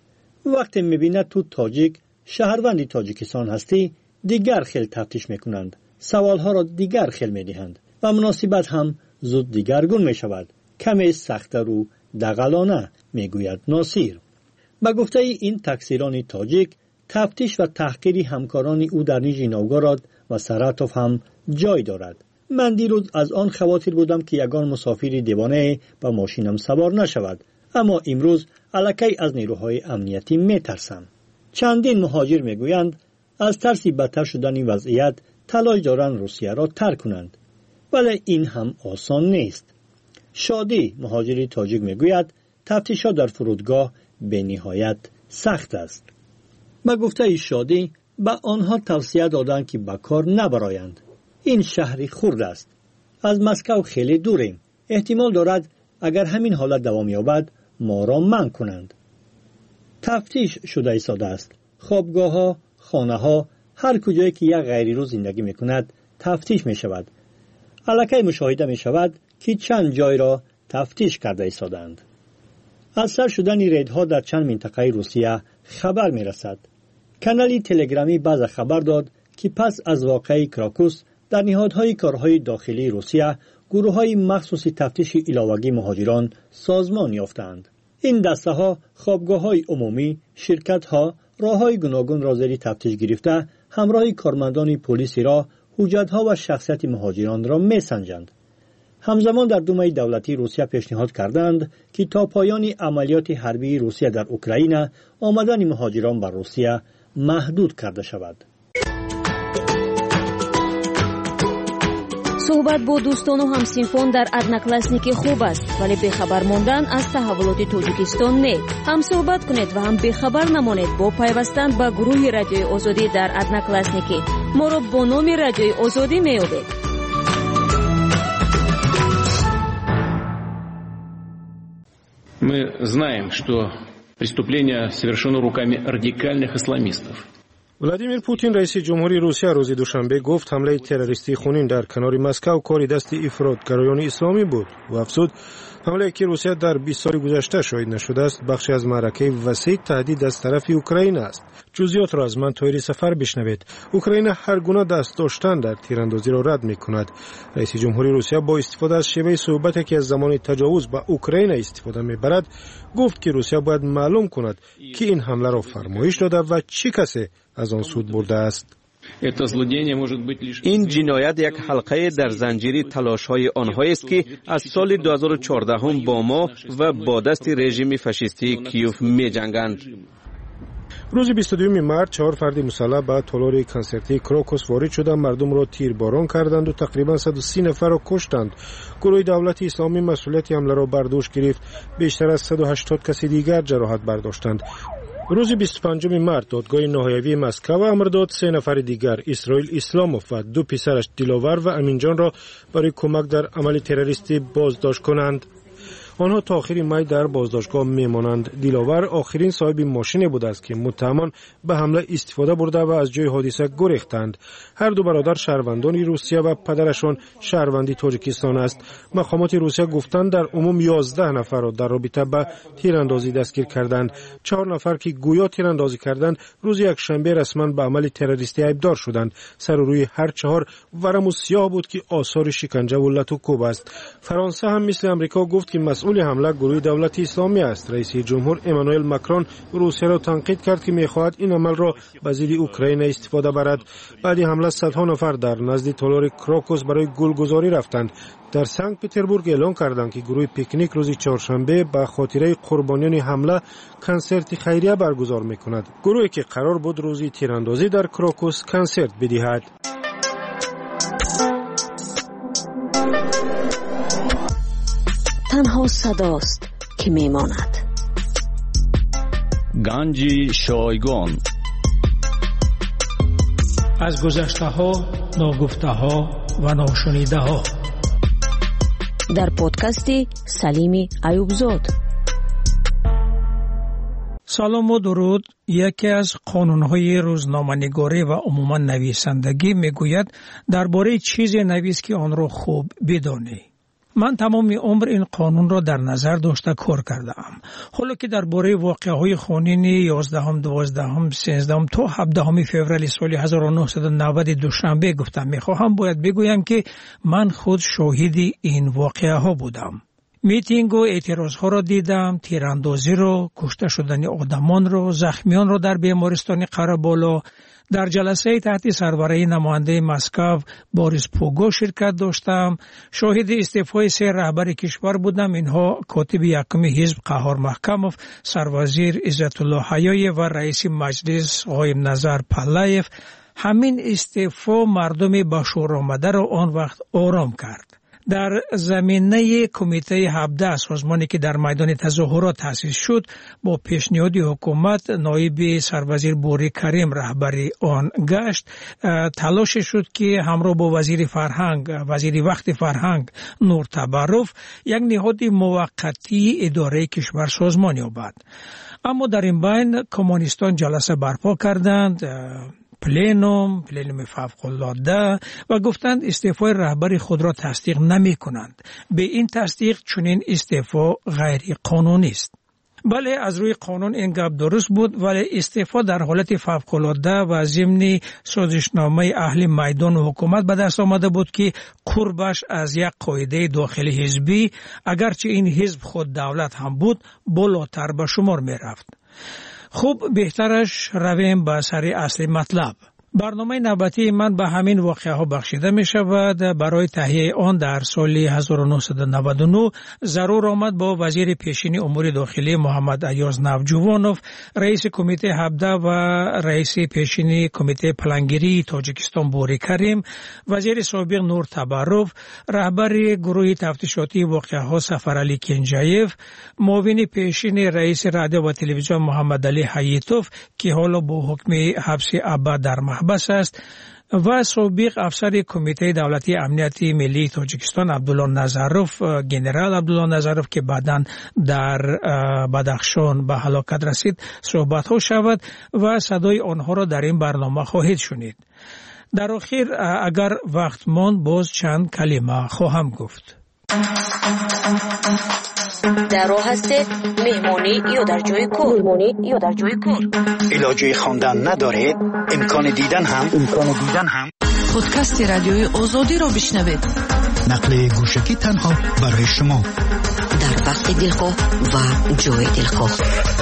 وقتی میبیند تو تاجیک شهروندی تاجیکستان هستی دیگر خیل تفتیش میکنند، سوالها را دیگر خیل میدهند و مناسبت هم زود دیگرگون میشود، کمی سخت‌تر و دغلانه، میگوید ناصر. به گفته این تاکسیران تاجیک تفتیش و تحقیر همکاران او در نیژنی نوگوراد و سراتوف هم جای دارد. من دیروز از آن خواطر بودم که یگان مسافر دیوانه به ماشینم سوار نشود، اما امروز الکی از نیروهای امنیتی میترسم. چندین مهاجر میگویند از ترس بدتر شدن این وضعیت تلاش دارند روسیه را ترک کنند، ولی این هم آسان نیست. شادی مهاجری تاجیک میگوید تفتیشات در فرودگاه به نهایت سخت است. به گفته شادی به آنها توصیه دادند که به کار نبرایند. این شهری خرد است، از مسکو خیلی دوریم، احتمال دارد اگر همین حالت دوام یابد ما را منع کنند. تفتیش شده ایستاده است. خوابگاه ها، خانه ها، هر کجایی که یک غیری‌رو زندگی میکند تفتیش می شود. الکی مشاهده می شود که چند جای را تفتیش کرده ایستادند. از سر شدن ریدها در چند منطقه روسیه خبر می رسد. کانالی تلگرامی باز خبر داد که پس از واقعه کراکوس در نهادهای کارهای داخلی روسیه گروه‌های مخصوص تفتیش علاوگی مهاجران سازمان یافتند. این دسته ها خوابگاه‌های عمومی، شرکت‌ها، راه‌های گوناگون را زیر تفتیش گرفته همراه کارمندان پلیسی را حجت‌ها و شخصیت مهاجران را می‌سنجند. همزمان در دومای دولتی روسیه پیشنهاد کردند که تا پایان عملیات حربی روسیه در اوکراین آمدن مهاجران بر روسیه محدود کرده شود. صحبت با دوستان و همسینفون در ادناکلاسنیکی خوب است، ولی بخبر ماندن از تحولات تاجیکستان نه. هم صحبت کنید و هم بخبر نمانید با پیوستن به گروه رادیوی آزادی در ادناکلاسنیکی. ما را با نام رادیوی آزادی میابید. Мы знаем, что преступление совершено руками радикальных исламистов. ولادیمیر پوتین رئیس جمهوری روسیه روز دوشنبه گفت حمله تروریستی خونین در کنار مسکو کاری دست افراطگرایان اسلامی بود و افزود حمله که روسیه در بیست سال گذشته شاهد نشده است بخشی از معرکه وسیع تهدید از طرف اوکراین است. جزئیات را از من طاهری سفر بشنوید. اوکراین هر گونه دست داشتن در تیراندازی را رد می‌کند. رئیس جمهوری روسیه با استفاده از شیوه صحبتی که از زمان تجاوز به اوکراین استفاده می‌برد گفت که روسیه باید معلوم کند که این حمله را فرمایش داده و چه کسی از آن سود برده است. این جنایت یک حلقه در زنجیره تلاش‌های آنهایی است که از سال دو هزار و چهارده با ما و با دست رژیم فاشیستی کیوف می‌جنگند. روز بیست و دوم مارس چهار فرد مسلح به تالار کنسرتی کراکوس وارد شدند، مردم را تیرباران کردند و تقریبا صد و سی نفر را کشتند. گروه دولت اسلامی مسئولیت حمله را بر دوش گرفت. بیشتر از صد و هشتاد کسی دیگر جراحت برداشتند. روز بیست و پنجم مارس دادگاه نهایی مسکو امر داد سه نفر دیگر اسرائیل اسلاموف و دو پسرش دلاور و امینجان را برای کمک در عمل تروریستی بازداشت کنند. آنها تا آخر می در بازداشتگاه میمانند. دیلاور آخرین صاحب ماشین بود است که متهمان به حمله استفاده برده و از جای حادثه گریختند. هر دو برادر شهروندان روسیه و پدرشان شهروندی تاجیکستان است. مقامات روسیه گفتند در عموم یازده نفر را در رابطه با تیراندازی دستگیر کردند. چهار نفر که گویا تیراندازی کردند روز یکشنبه رسما به عمل تروریستی ایبدار شدند. سر و روی هر چهار ورم و سیاه بود که آثار شکنجه و لط و کوب است. فرانسه هم مثل امریکا گفت که مسئول حمله گروه دولت اسلامی است. رئیس جمهور امانوئل ماکرون روسیه را تنقید کرد که می‌خواهد این عمل را به ضد اوکراین استفاده برد. بعد حمله صدها نفر در نزد تالار کراکوس برای گلگزاری رفتند. در سنت پترزبورگ اعلام کردند که گروه پیکنیک روز چهارشنبه به خاطره قربانیان حمله کنسرت خیریه برگزار می‌کند. گروهی که قرار بود روز تیراندازی در کراکوس کنسرت بدهد. تنها صداست که میماند. گنج شایگان از گذشته ها، ناگفته ها و ناشنیده ها در پادکستی سلیمی ایوبزاد. سلام و درود. یکی از قانون‌های روزنامه‌نگاری و عموما نویسندگی میگوید درباره چیزی نویس که آن را خوب بدانی. من تمام عمر این قانون را در نظر داشته کار کردم. حالا که درباره واقعه‌های خونین یازدهم، دوازدهم، سیزدهم تا هفدهم فوریه سال هزار و نهصد و نود دوشنبه گفتم میخواهم باید بگویم که من خود شاهد این واقعه‌ها بودم. میتینگ و اعتراضها را دیدم، تیراندازی را، کشته شدن آدمان را، زخمیان را در بیمارستان قره‌بالا. در جلسه تحت سربرای نماینده مسکو بوریس پوگو شرکت داشتم. شاهد استعفای سه رهبر کشور بودم. اینها کاتب یکم حزب قهار محکموف، سروزیر عزت الله حیای و رئیس مجلس آقای نظر پهلویف. همین استعفا مردم به شور آمده را آن وقت آرام کرد. در زمینه کمیته هفده سازمانی که در میدان تظاهرات تأسیس شد با پیشنهاد حکومت نایب سروزیر بوری کریم رهبری آن گشت. تلاش شد که همراه با وزیر فرهنگ وزیر وقت فرهنگ نور تبرف یک نهاد موقتی اداره کشور سازمان یابد. اما در این بین کمونیستان جلسه برپا کردند، پلینوم، پلینوم فوق‌العاده، و گفتند استعفای رهبر خود را تصدیق نمی کنند. به این تصدیق چنین استعفا غیر قانونی است. بله، از روی قانون این گپ درست بود، ولی استعفا در حالت فوق‌العاده و ضمن سازشنامه اهل میدان و حکومت به دست آمده بود که قربش از یک قاعده داخلی حزبی، اگرچه این حزب خود دولت هم بود، بالاتر به شمار می رفت. خوب، بهترش رویم به سر اصل مطلب. برنامه نوبتی من به همین واقعه ها بخشیده می شود. برای تهیه آن در سال هزار و نهصد و نود و نه ضرور آمد با وزیر پیشین امور داخلی محمد ایاز نوجوانوف، رئیس کمیته هفده و رئیس پیشین کمیته پلانگیری تاجیکستان بوری کریم، وزیر سابق نور تبرف، رهبر گروه تفتیشاتی واقعه ها سفرعلی کنجایف، معاون پیشین رئیس رادیو و تلویزیون محمد علی حییتوف که حالا با حکم حبس ابد در محبس است، و سابق افسر کمیته دولتی امنیت ملی تاجیکستان عبدالله نظروف، گنرال عبدالله نظروف که بعداً در بدخشان به هلاکت رسید صحبت ها شود و صدای آنها را در این برنامه خواهید شنید. در آخر اگر وقت ماند باز چند کلمه خواهم گفت. در راه هستید، مهمانی یا در جای کار. مهمانی یا در جای کار. علاجه خواندن ندارید، امکان دیدن هم امکان دیدن هم پادکست رادیوی آزادی را بشنوید. نقل گوشکی تنها برای شما در وقت دلخواه و جای دلخواه.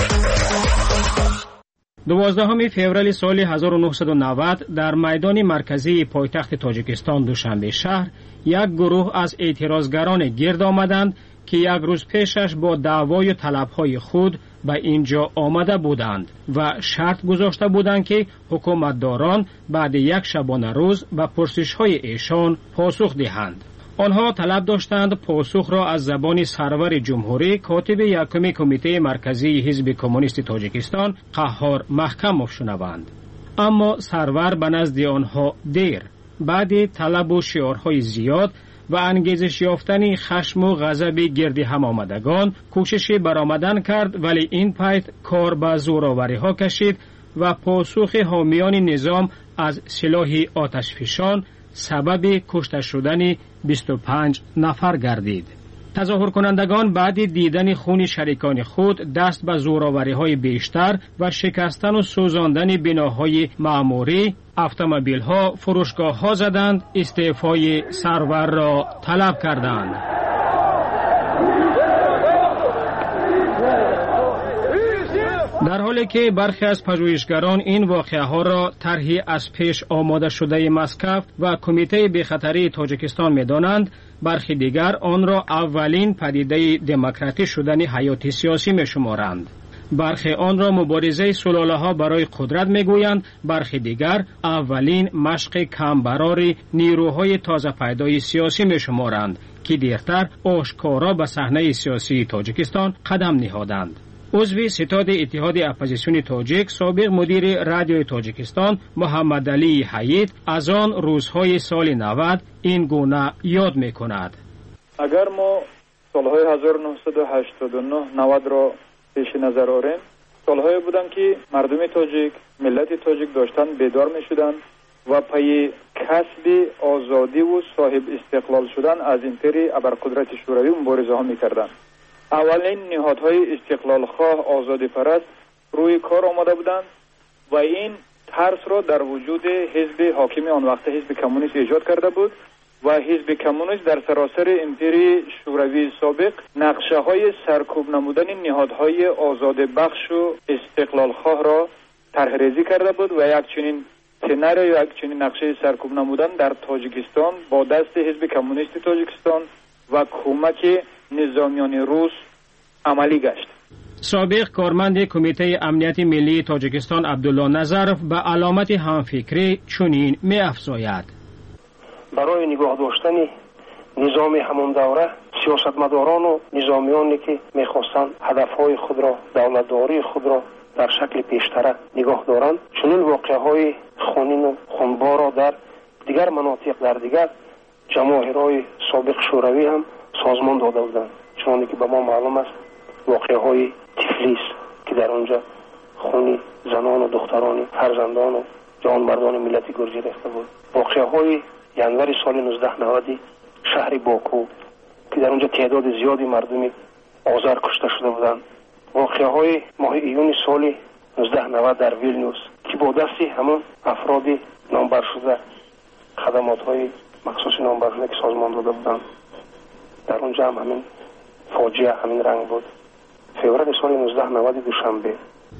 دوازدهم فوریه سال هزار و نهصد و نود در میدان مرکزی پایتخت تاجیکستان دوشنبه شهر یک گروه از اعتراضگران گرد آمدند که یک روز پیشش با دعوای طلبهای خود به اینجا آمده بودند و شرط گذاشته بودند که حکومتداران بعد یک شبانه روز به پرسش‌های ایشان پاسخ دهند. آنها طلب داشتند پاسخ را از زبان سرور جمهوری کاتب یکم کمیته مرکزی حزب کمونیست تاجیکستان قهار محکموف شنوند. اما سرور به نزد آنها دیر بعد طلب و شعارهای زیاد و انگیزش یافتن خشم و غضب گردی هم آمدگان کوشش برآمدن کرد، ولی این پایت کار به زورآوری ها کشید و پاسخ حامیان نظام از سلاح آتشفشان سبب کشته شدن بیست و پنج نفر گردید. تظاهر کنندگان بعد دیدن خون شریکان خود دست به زورآوری‌های بیشتر و شکستن و سوزاندن بناهای معموری، اتومبیل‌ها، فروشگاه‌ها زدند، استعفای سرور را طلب کردند. در حالی که برخی از پژوهشگران این واقعه ها را طرحی از پیش آماده شده مسکو و کمیته بی‌خطری تاجیکستان می‌دانند، برخی دیگر آن را اولین پدیده دموکراتیک شدن حیات سیاسی می‌شمارند. برخی آن را مبارزه سلاله‌ها برای قدرت می‌گویند، برخی دیگر اولین مشق کمبرار نیروهای تازه پیدای سیاسی می‌شمارند که دیرتر آشکارا به صحنه سیاسی تاجیکستان قدم نهادند. عضو ستاد اتحاد اپوزیسیون تاجیک، سابق مدیر رادیوی تاجیکستان محمد علی حیید از آن روزهای سال نود این گونه یاد می‌کند. اگر ما سالهای هزار و نهصد و هشتاد و نه نود را پیش نظر آوریم، سالهایی بودند که مردم تاجیک، ملت تاجیک داشتن بیدار می‌شدند و پای کسب آزادی و صاحب استقلال شدن از امپری ابرقدرت شوروی مبارزه ها می‌کردند. اولین نهادهای استقلال خواه آزادی پرست روی کار آمده بودند و این ترس را در وجود حزب حاکم آن وقت حزب کمونیست ایجاد کرده بود و حزب کمونیست در سراسر امپری شوروی سابق نقشه های سرکوب نمودن نهادهای آزاد بخش و استقلال خواه را طرحریزی کرده بود و یک چنین سناریو یا یک چنین نقشه سرکوب نمودن در تاجیکستان با دست حزب کمونیست تاجیکستان و کمک نظامیان روس عملی گشت. سابق کارمند کمیته امنیت ملی تاجیکستان عبدالله نظرف به علامت همفکری چنین می افزاید: برای نگاه داشتن نظام همان دوره سیاستمداران و نظامیانی که میخواستند هدفهای خود را، دولتداری خود را در شکل پیشتره نگاه دارند، چنین واقعه های خونین و خونبار را در دیگر مناطق، در دیگر جماهیرهای سابق شوروی هم سازمان داده بودند. چون که به ما معلوم است واقعه های تفلیس که در آنجا خونی زنان و دختران فرزندان و جوانمردان ملت گرجی ریخته بود. واقعه های ینور سال نوزده نود شهر باکو که در آنجا تعداد زیادی مردم آذر کشته شده بودند. واقعه های ماه ایون سال نوزده نود در ویلنیوس که با دستی همون افراد نامبر شده خدمات های مخصوص نامبر شده که سازمان داده بودند، در اونجا هم همین فاجعه همین رنگ بود. فوریه سال نوزده نود دوشنبه.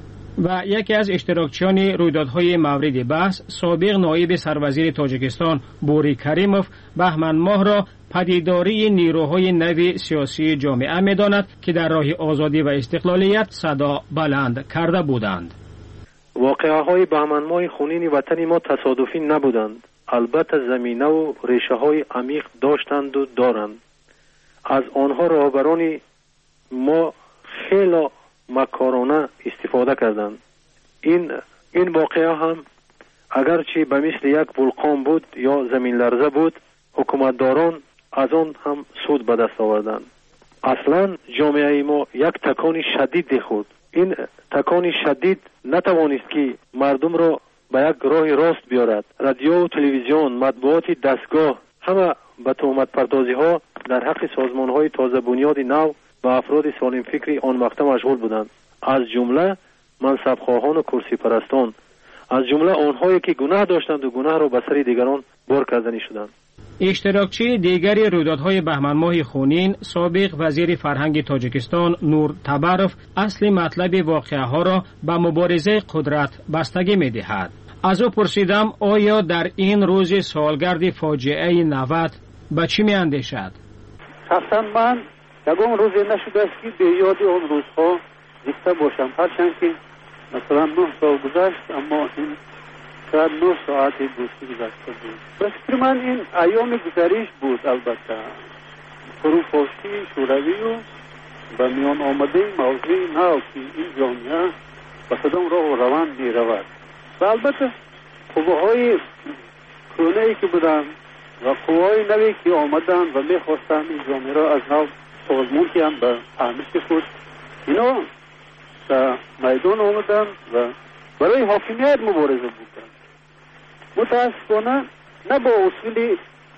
و یکی از اشتراکچیان رویدادهای مورد بحث، سابق نایب سروزیر تاجیکستان بوری کریموف بهمن ماه را پدیداری نیروهای نو سیاسی جامعه می‌داند که در راه آزادی و استقلالیت صدا بلند کرده بودند. واقعه های بهمن ماه خونین وطن ما تصادفی نبودند. البته زمینه و ریشه های عمیق داشتند و دارند. از آنها رهبران ما خیلی مکارانه استفاده کردند. این این واقعه هم اگرچه به مثل یک ولکان بود یا زمین لرزه بود، حکومتداران از آن هم سود به دست آوردند. اصلا جامعه ما یک تکان شدید خود، این تکان شدید نتوانست که مردم را به یک راه راست بیارد. رادیو، تلویزیون، مطبوعات دستگاه همه به تهمت پردازی ها در حق سازمان های تازه بنیاد نو و افراد سالم فکری آن وقت مشغول بودند، از جمله منصب خواهان و کرسی پرستان، از جمله آنهایی که گناه داشتند و گناه را به سر دیگران بار کردنی شدند. اشتراکچی دیگری رویدادهای بهمن ماه خونین، سابق وزیر فرهنگ تاجیکستان نور تبرف اصل مطلب واقعه ها را به مبارزه قدرت بستگی می دهد. از او پرسیدم آیا در این روز سالگرد فاجعه نود به چی می اندیشد؟ شخصا من یکم روزی نشده است که به یاد آن روزها زنده باشم، هرچند که مثلا نه سال گذشت، اما این شاید نه ساعتی بود که گذشته بود. به فکر من این ایام گذریش بود. البته فروپاشی شوروی و به میان آمده موضوع نو که این جامعه به کدام راه و روند می رود و البته قوه‌های کونه‌ای که بودن و قوای نوی که آمدن و میخواستن این جامعه را از نو سازمان کنند به تعمیر خود، اینا در میدان آمدن و برای حاکمیت مبارزه بودن. متاسفانه نه با اصول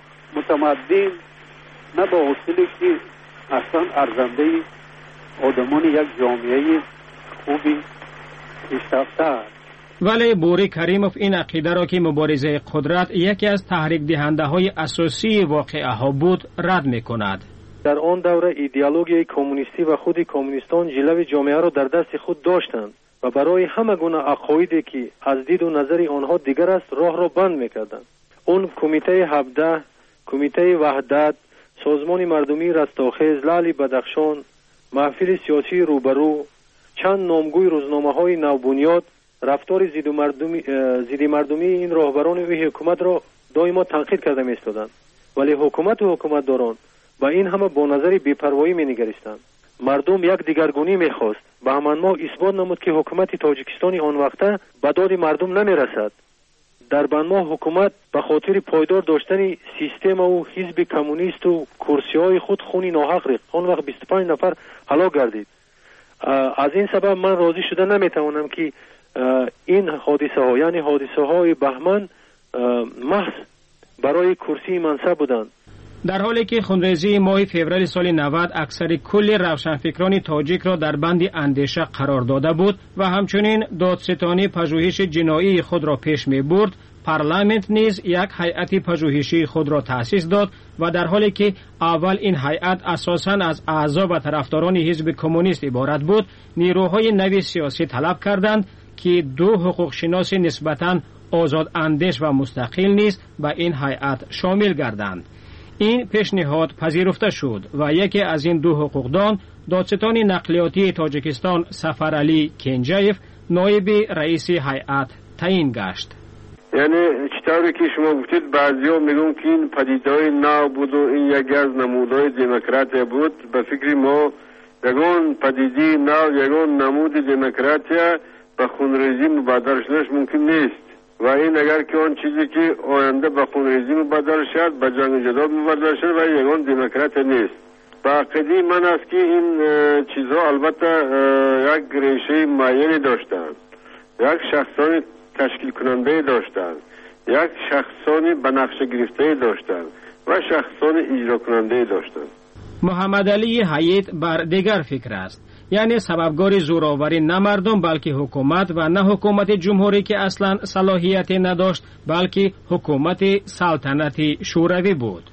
متمدن، نه با اصولی که اصلا ارزنده آدمان یک جامعه خوبی پیشرفته است. ولی بوری کریموف این عقیده را که مبارزه قدرت یکی از تحریک دهنده های اساسی واقعه ها بود رد می کند. در آن دوره ایدئولوژی کمونیستی و خود کمونیستان جلوی جامعه را در دست خود داشتند و برای همه گونه عقایدی که از دید و نظر آنها دیگر است راه را بند می‌کردند. اون کمیته هفده، کمیته وحدت، سازمان مردمی رستاخیز، لعل بدخشان، محفل سیاسی روبرو، چند نامگوی روزنامه‌های نوبنیاد رفتار ضد مردمی ضد مردمی این راهبران و حکومت را دائما تنقید کرده می‌ایستادند، ولی حکومت و حکومتداران با این همه با نظر بی‌پروایی می‌نگریستند. مردم یک دیگرگونی می‌خواست. به همان ما اثبات نمود که حکومت تاجیکستان آن وقته به داد مردم نمی‌رسد. در بنما حکومت به خاطر پایدار داشتن سیستم و حزب کمونیست و کرسی‌های خود خونی ناحق ریخت. آن وقت بیست و پنج نفر هلاک گردید. از این سبب من راضی شده نمی‌توانم که این حادثه ها یعنی حادثه های بهمن محض برای کرسی منصب بودند. در حالی که خونریزی ماه فوریه سال نود اکثر کل روشنفکران تاجیک را در بند اندیشه قرار داده بود و همچنین دادستانی پژوهش جنایی خود را پیش می برد، پارلمانت نیز یک هیئت پژوهشی خود را تأسیس داد و در حالی که اول این هیئت اساساً از اعضا و طرفداران حزب کمونیست عبارت بود، نیروهای نوی سیاسی طلب کردند که دو حقوق شناس نسبتاً آزاد اندیش و مستقل نیز به این هیئت شامل گردند. این پیشنهاد پذیرفته شد و یکی از این دو حقوقدان دادستان نقلیاتی تاجیکستان سفرعلی کنجایف نایب رئیس هیئت تعیین گشت. یعنی چطوری که شما گفتید بعضیا میگن که این پدیده‌های نو بود و این یکی از نمودهای دموکراسی بود. به فکر ما یگان پدیده نو، یگان نمود دموکراسی به خونریزی مبادر شدنش ممکن نیست و این اگر که آن چیزی که آینده به خونریزی مبادر شد به جنگ جدال مبادر شد و یگان دموکراسی نیست. به عقیده من است که این چیزها البته یک ریشه معینی داشتند، یک شخصانی تشکیل کننده داشتند، یک شخصانی به نقشه گرفته داشتند و شخصانی اجرا کننده داشتند. محمد علی حیید بر دیگر فکر است، یعنی سببگار زوراوری نه مردم بلکه حکومت و نه حکومت جمهوری که اصلا صلاحیتی نداشت بلکه حکومت سلطنتی شوروی بود.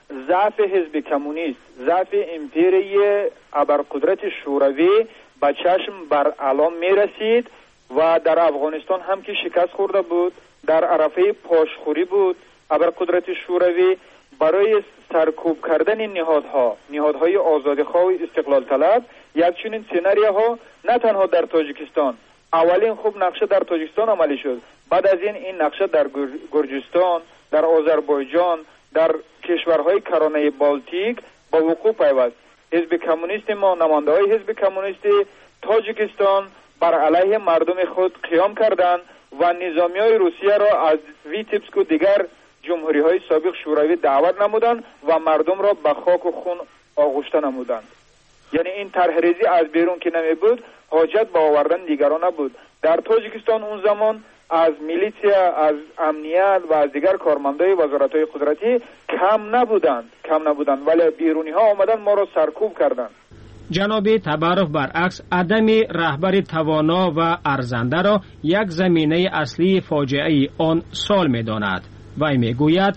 ضعف حزب کمونیست، ضعف امپیری ابرقدرت شوروی به چشم بر علام می رسید و در افغانستان هم که شکست خورده بود، در عرفه پاشخوری بود. ابرقدرت شوروی برای سرکوب کردن نهادها، نهادهای آزادیخواه و استقلال طلب، یک چنین سناریوها نه تنها در تاجیکستان، اولین خوب نقشه در تاجیکستان عملی شد، بعد از این این نقشه در گرجستان، در آذربایجان، در کشورهای کرانه بالتیک با وقوع پیوست. حزب کمونیست ما، نماینده‌های حزب کمونیست تاجیکستان بر علیه مردم خود قیام کردند و نظامیای روسیه را از ویتبسک و دیگر جمهوری های سابق شوروی دعوت نمودند و مردم را به خاک و خون آغشته نمودند. یعنی این طرحریزی از بیرون که نمی بود، حاجت به آوردن دیگران نبود. در تاجیکستان اون زمان از میلیسیا، از امنیت و از دیگر کارمندای وزارت‌های قدرتی کم نبودند کم نبودند ولی بیرونی ها آمدن ما را سرکوب کردند. جناب تبارف برعکس عدم رهبر توانا و ارزنده را یک زمینه اصلی فاجعه آن سال می داند. وی می گوید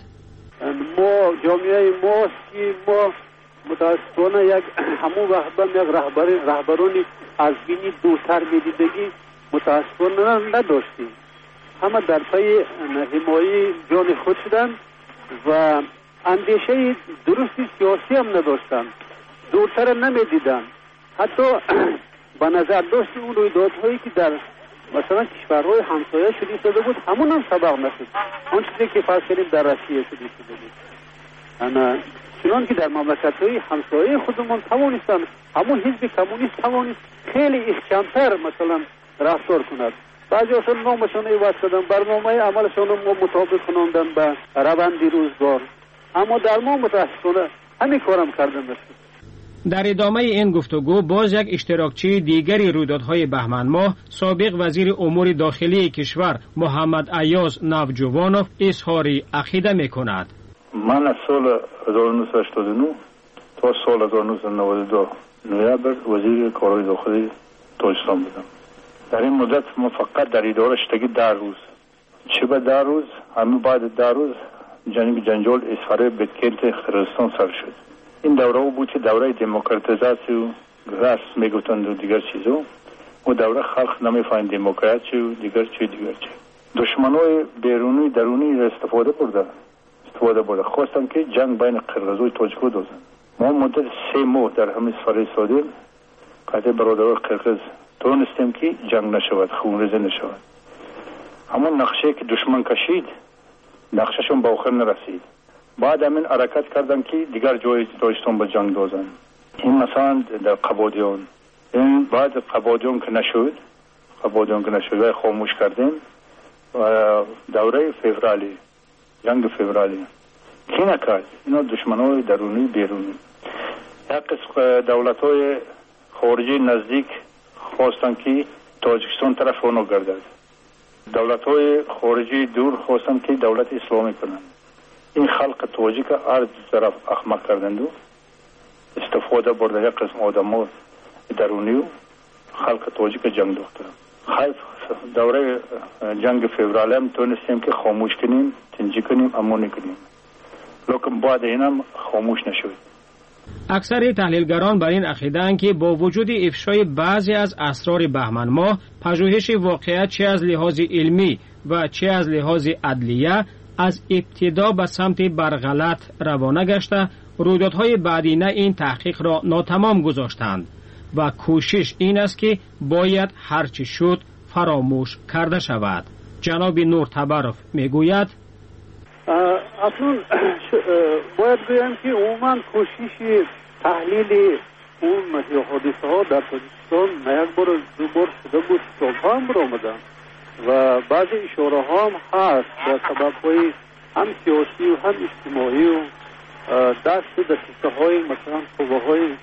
ما جامعه ماست که ما متاسفانه یک همون وحبن یک رهبر رهبرانی از بینی دوتر میدیدگی متاسفانه نداشتیم. همه در پای حمایت جان خود شدند و اندیشه درستی سیاسی هم نداشتند، دورتر نمیدیدند. حتی به نظر داشت اون رویدادهایی که در مثلا کشورهای همسایه شده شده بود همون هم سبق نشد. آن چیزی که فرض کنیم در روسیه شده شده بود، انا چنان که در مملکت‌های همسایه خودمون توانستن همون حزب کمونیست توانست خیلی احکام‌تر مثلا رفتار کند. بعضی اصلا نامشان عوض کردن، برنامه عملشان رو مطابق کنندن به روند روزگار. اما در ما متاسفانه همین کارم کردن نشد. در ادامه این گفتگو باز یک اشتراکچی دیگری رویدادهای بهمن ماه سابق وزیر امور داخلی کشور محمد ایاز نوجوانوف اظهار عقیده می‌کند. من از سال هزار و نهصد و هشتاد و نه تا سال هزار و نهصد و نود و دو نوامبر وزیر کارهای داخلی تاجیکستان بودم. در این مدت ما فقط در اداره شدگی در روز چه به در روز همه بعد در روز جنگ جنجال اسفاره بدکلت قرقیزستان سر شد. این دوره بود که دوره دموکراتیزاسی و رسم میگفتند و دیگر چیزو و دوره خلق نمیفهمید دموکراسی و دیگر چی دیگر چی. دشمنای بیرونی درونی را استفاده برده استفاده برده خواستن که جنگ بین قرقیز و تاجیک دوزن. ما مدت سه ماه در همین سفر سادیم قطع برادران قرقیز تونستیم که جنگ نشود، خونریزی نشود. اما نقشه که دشمن کشید نقشهشون به آخر نرسید. بعد همین حرکت کردن که دیگر جای تاجیکستان به جنگ دوزن. این مثلا در قبادیان، این بعد قبادیان که نشد قبادیان که نشد خاموش کردیم و دوره فوریه جنگ فوریه کی نکرد؟ اینا دشمنای درونی بیرونی. یک قسم دولت‌های خارجی نزدیک خواستن که تاجیکستان طرف اونو گردد. دولت‌های خارجی دور خواستن که دولت اسلامی کنند. این خلق تاجیک هر دو طرف احمق کردند و استفاده برده یک قسم آدم‌ها درونی و خلق تاجیک جنگ دوخته. خیف دوره جنگ فوریه هم تونستیم که خاموش کنیم، تنجی کنیم، امانی کنیم. لیکن بعد اینم خاموش نشد. اکثر تحلیلگران بر این عقیده‌اند که با وجود افشای بعضی از اسرار بهمن ماه، پژوهش واقعیت چه از لحاظ علمی و چه از لحاظ عدلیه از ابتدا به سمت برغلط روانه گشته، رویدادهای بعدی نه این تحقیق را ناتمام گذاشتند و کوشش این است که باید هرچی شد فراموش کرده شود. جناب نور تبرف میگوید اصلا باید بگم که عموما کوشش تحلیل اون حادثه ها در تاجیکستان نه یک بار دو بار شده بود، سالها هم برآمدن و بعضی اشاره ها هم هست به سبب های هم سیاسی و هم اجتماعی و دست دسته های مثلا قوه های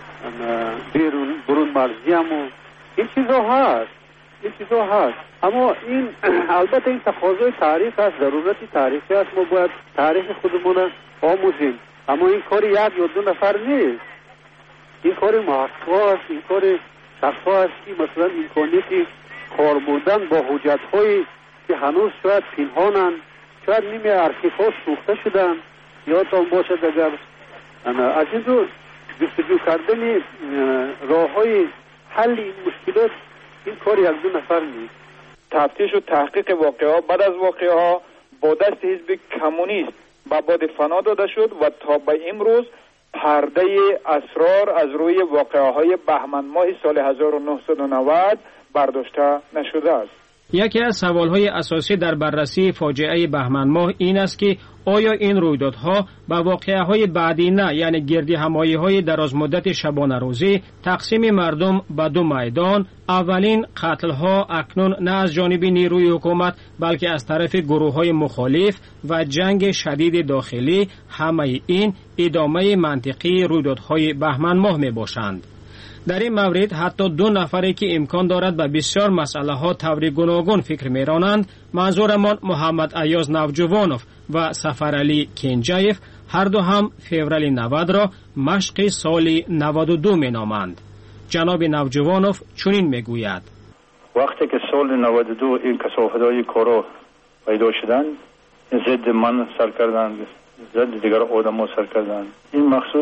بیرون برون مرزی هم و این چیزا هست این چیزا هست اما این البته این تقاضای تاریخ است، ضرورتی تاریخی است. ما باید تاریخ خودمون آموزیم، اما این کار یک یا دو نفر نیست، این کار محقق است، این کار شخصا است که مثلا امکانیتی کار بردن با حجت هایی که هنوز شاید پنهانند، شاید نیمه ارشیف ها سوخته شدن. یادتان باشد اگر از این دو جستجو کردن راه های حل این مشکلات این کار یک دو نفر نیست. تفتیش و تحقیق واقعه بعد از واقعه ها با دست حزب کمونیست به باد فنا داده شد و تا به امروز پرده اسرار از روی واقعه های بهمن ماه سال هزار و نهصد و نود برداشته نشده است. یکی از سوالهای اساسی در بررسی فاجعه بهمن ماه این است که آیا این رویدادها به واقعه‌های بعدی نه، یعنی گردی همایی های دراز مدت شبانه روزی، تقسیم مردم به دو میدان، اولین قتل‌ها اکنون نه از جانب نیروی حکومت بلکه از طرف گروه‌های مخالف و جنگ شدید داخلی، همه این ادامه منطقی رویدادهای بهمن ماه میباشند. در این مورد حتی دو نفری که امکان دارد به بسیار مسئله ها طور گوناگون فکر میرانند، منظورمان محمد ایاز نوجوانوف و سفرعلی کنجایف، هر دو هم فوریه نود را مشق سال نود و دو می نامند. جناب نوجوانوف چنین میگوید: وقتی که سال نود و دو این کثافت‌های کارا پیدا شدند، ضد من سر کردند، ضد دیگر آدم‌ها سر کردند. این مخصوص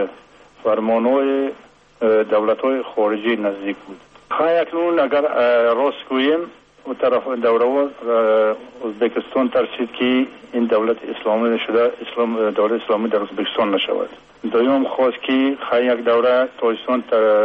فرمان‌های دولت‌های خارجی نزدیک بود. خواهی اکنون اگر راست گوییم و طرف دوره ازبکستان ترسید که این دولت اسلامی نشده، اسلام دولت اسلامی در ازبکستان نشود. دویم خواست که خواهی یک دوره تاجیکستان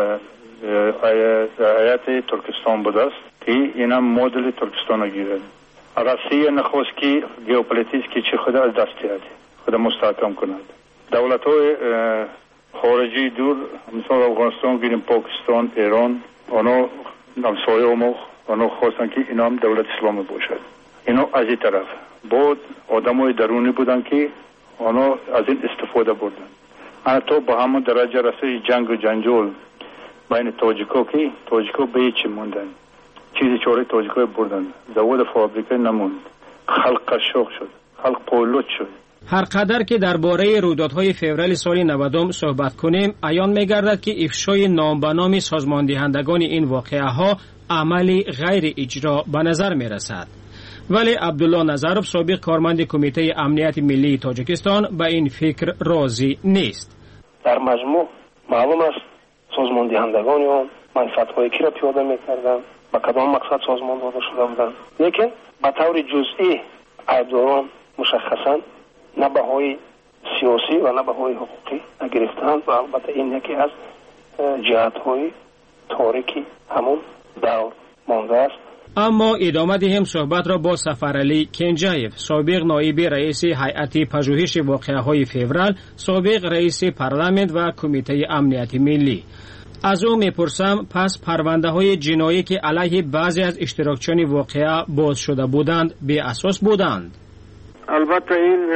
هیئت ترکستان بود است که اینم مدل ترکستان گیرد. روسیه نخواست که ژئوپلیتیک که خود از دست دهد، خود مستحکم کند. دولت‌های خارجی دور مثل افغانستان گیریم، پاکستان، ایران، آنها همسایه ما آنها خواستن که اینا هم دولت اسلامی باشد. اینا از این طرف بود آدمای درونی بودن که آنها از این استفاده بردن. انا تو به همون درجه رسید جنگ و جنجال بین تاجیکا که تاجیکا به هیچ موندن، چیزی چاره تاجیکا بردن، زواد فابریکه نموند، خلق قشاق شد، خلق پولوت شد. هر قدر که درباره رویدادهای فوریه سال نود صحبت کنیم، عیان می‌گردد که افشای نام به نام سازماندهندگان این واقعه‌ها عملی غیر اجرا به نظر می‌رسد. ولی عبدالله نظرов سابق کارمند کمیته امنیت ملی تاجیکستان به این فکر راضی نیست. در مجموع معلوم است سازماندهندگان آن منفعت‌های کی را پیاده می‌کردند، با کدام مقصد سازمان داده شده بودند، لیکن به طور جزئی عیبداران مشخصاً نه بهای سیاسی و نه بهای حقوقی نگرفتند و البته این یکی از جهت‌های تاریکی همون دور مانده است. اما ادامه دهیم صحبت را با سفرعلی کنجایف، سابق نایب رئیس هیئت پژوهش واقعه‌های فوریه، سابق رئیس پارلمان و کمیته امنیت ملی. از او میپرسم پس پرونده های جنایی که علیه بعضی از اشتراکچیان واقعه باز شده بودند بی اساس بودند؟ البته این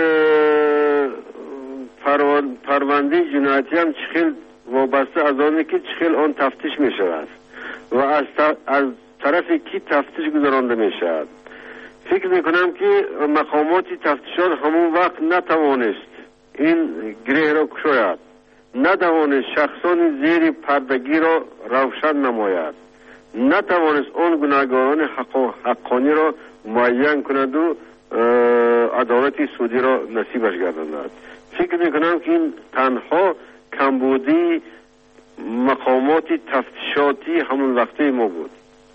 پرونده جنایتی هم چخیل وابسته از آنه که چخیل آن تفتیش می شود و از, از طرف کی تفتیش گذرانده می شود. فکر می کنم که مقامات تفتیشات همون وقت نتوانست این گره را کشاید، نتوانست شخصان زیر پردگی را روشن نماید، نتوانست آن گناهکاران حقانی را معین کند و عدالت سودی را نصیبش گرداند. فکر میکنم که این تنها کمبودی مقامات تفتیشاتی همون وقته ما بود.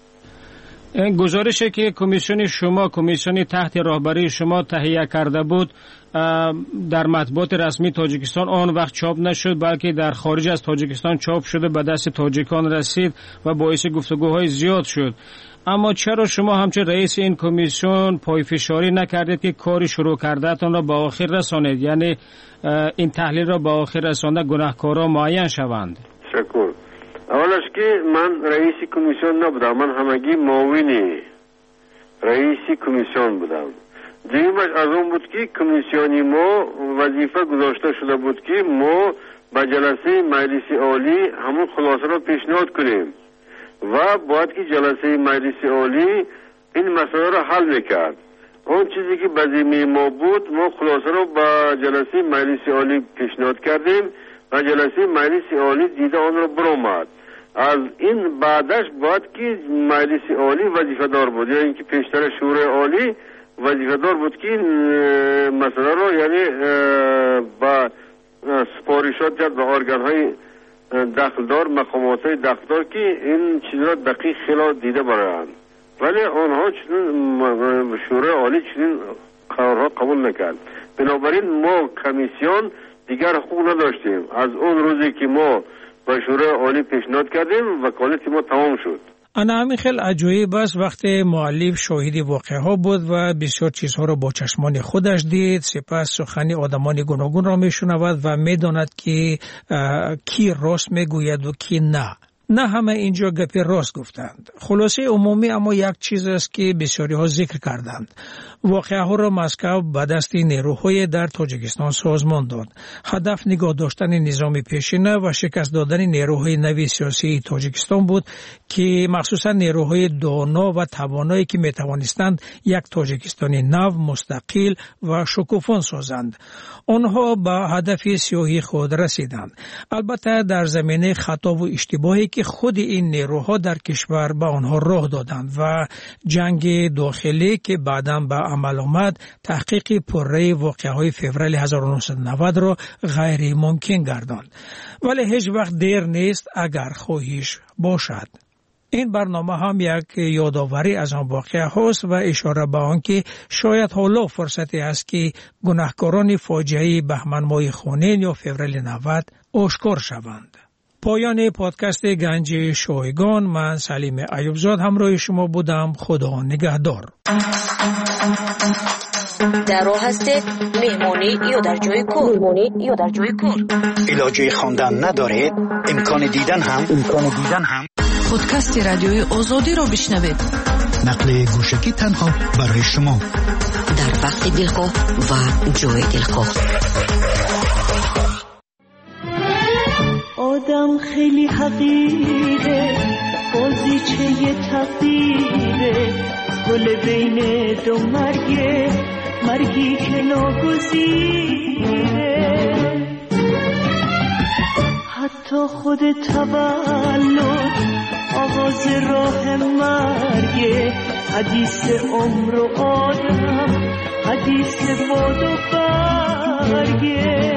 گزارشی که کمیسیون شما کمیسیون تحت راهبری شما تهیه کرده بود در مطبوعات رسمی تاجیکستان آن وقت چاپ نشد، بلکه در خارج از تاجیکستان چاپ شده به دست تاجیکان رسید و باعث گفتگوهای زیاد شد. اما چرا شما همچون رئیس این کمیسیون پایفشاری نکردید که کاری شروع کردهتان را به آخر رسانید، یعنی این تحلیل را به آخر رسانده گناهکاران معین شوند؟ شکر. اولش که من رئیس کمیسیون نبودم، من همگی معاون رئیس کمیسیون بودم. دیگرش از اون بود که کمیسیونی ما وظیفه گذاشته شده بود که ما به جلسه مجلس عالی همون خلاصه را پیشنهاد کنیم و باید که جلسه مجلس عالی این مسئله را حل میکرد. اون چیزی که به ذمه ما بود ما خلاصه را به جلسه مجلس عالی پیشنهاد کردیم و جلسه مجلس عالی دیده آن را برآمد. از این بعدش باید که مجلس عالی وظیفه دار بود، یعنی اینکه پیشتر شورای عالی وظیفه دار بود که مسئله را یعنی با سپارشات جد به ارگان‌های دخلدار مقامات دخلدار که این چیز را دقیق خیلی دیده برایند، ولی آنها چنین شورای عالی چنین قرارها قبول نکرد. بنابراین ما کمیسیون دیگر حقوق نداشتیم. از اون روزی که ما به شورای عالی پیشنهاد کردیم وکالت ما تمام شد. انا همین خیلی عجایب است وقتی مؤلف شاهد واقعه ها بود و بسیار چیزها را با چشمان خودش دید، سپس سخنی آدمان گوناگون را میشنود و میداند که کی راست میگوید و کی نه. نه همه اینجا گپی راست گفتند. خلاصه عمومی اما یک چیز است که بسیاری ها ذکر کردند. واقعه ها را مسکو به دست نیروهای در تاجیکستان سازمان داد. هدف نگاه داشتن نظام پیشینه و شکست دادن نیروهای نوی سیاسی تاجیکستان بود که مخصوصا نیروهای دانا و توانایی که می توانستند یک تاجیکستانی نو مستقل و شکوفان سازند. آنها به هدف سیاهی خود رسیدند. البته در زمینه خطا و اشتباهی که خود این نیروها در کشور به آنها راه دادند و جنگ داخلی که بعداً به عمل آمد تحقیق پره واقعه‌های فوریه هزار و نهصد و نود را غیر ممکن گرداند. ولی هیچ وقت دیر نیست اگر خواهش باشد. این برنامه هم یک یادآوری از آن واقعه هاست و اشاره به آن که شاید حالا فرصتی است که گناهکاران فاجعه بهمن ماه خونین یا فوریه نود آشکار شوند. پایان پادکست گنج شایگان، من سلیم ایوبزاد همراه شما بودم. خدا نگهدار. در راه هستید مهمانی یا در جای کار؟ مهمانی یا در جای کار؟ علاجه خواندن ندارید؟ امکان دیدن هم امکان دیدن هم پادکست رادیوی آزادی را بشنوید. نقل گوشکی تنها برای شما در وقت دلخواه و جای دلخواه. آدم خیلی حقیره، بازیچه تقدیره، گل بین دو مرگه، مرگی که ناگزیره. حتی خود تولد آغاز راه مرگه، حدیث عمر و آدم، حدیث باد و برگه.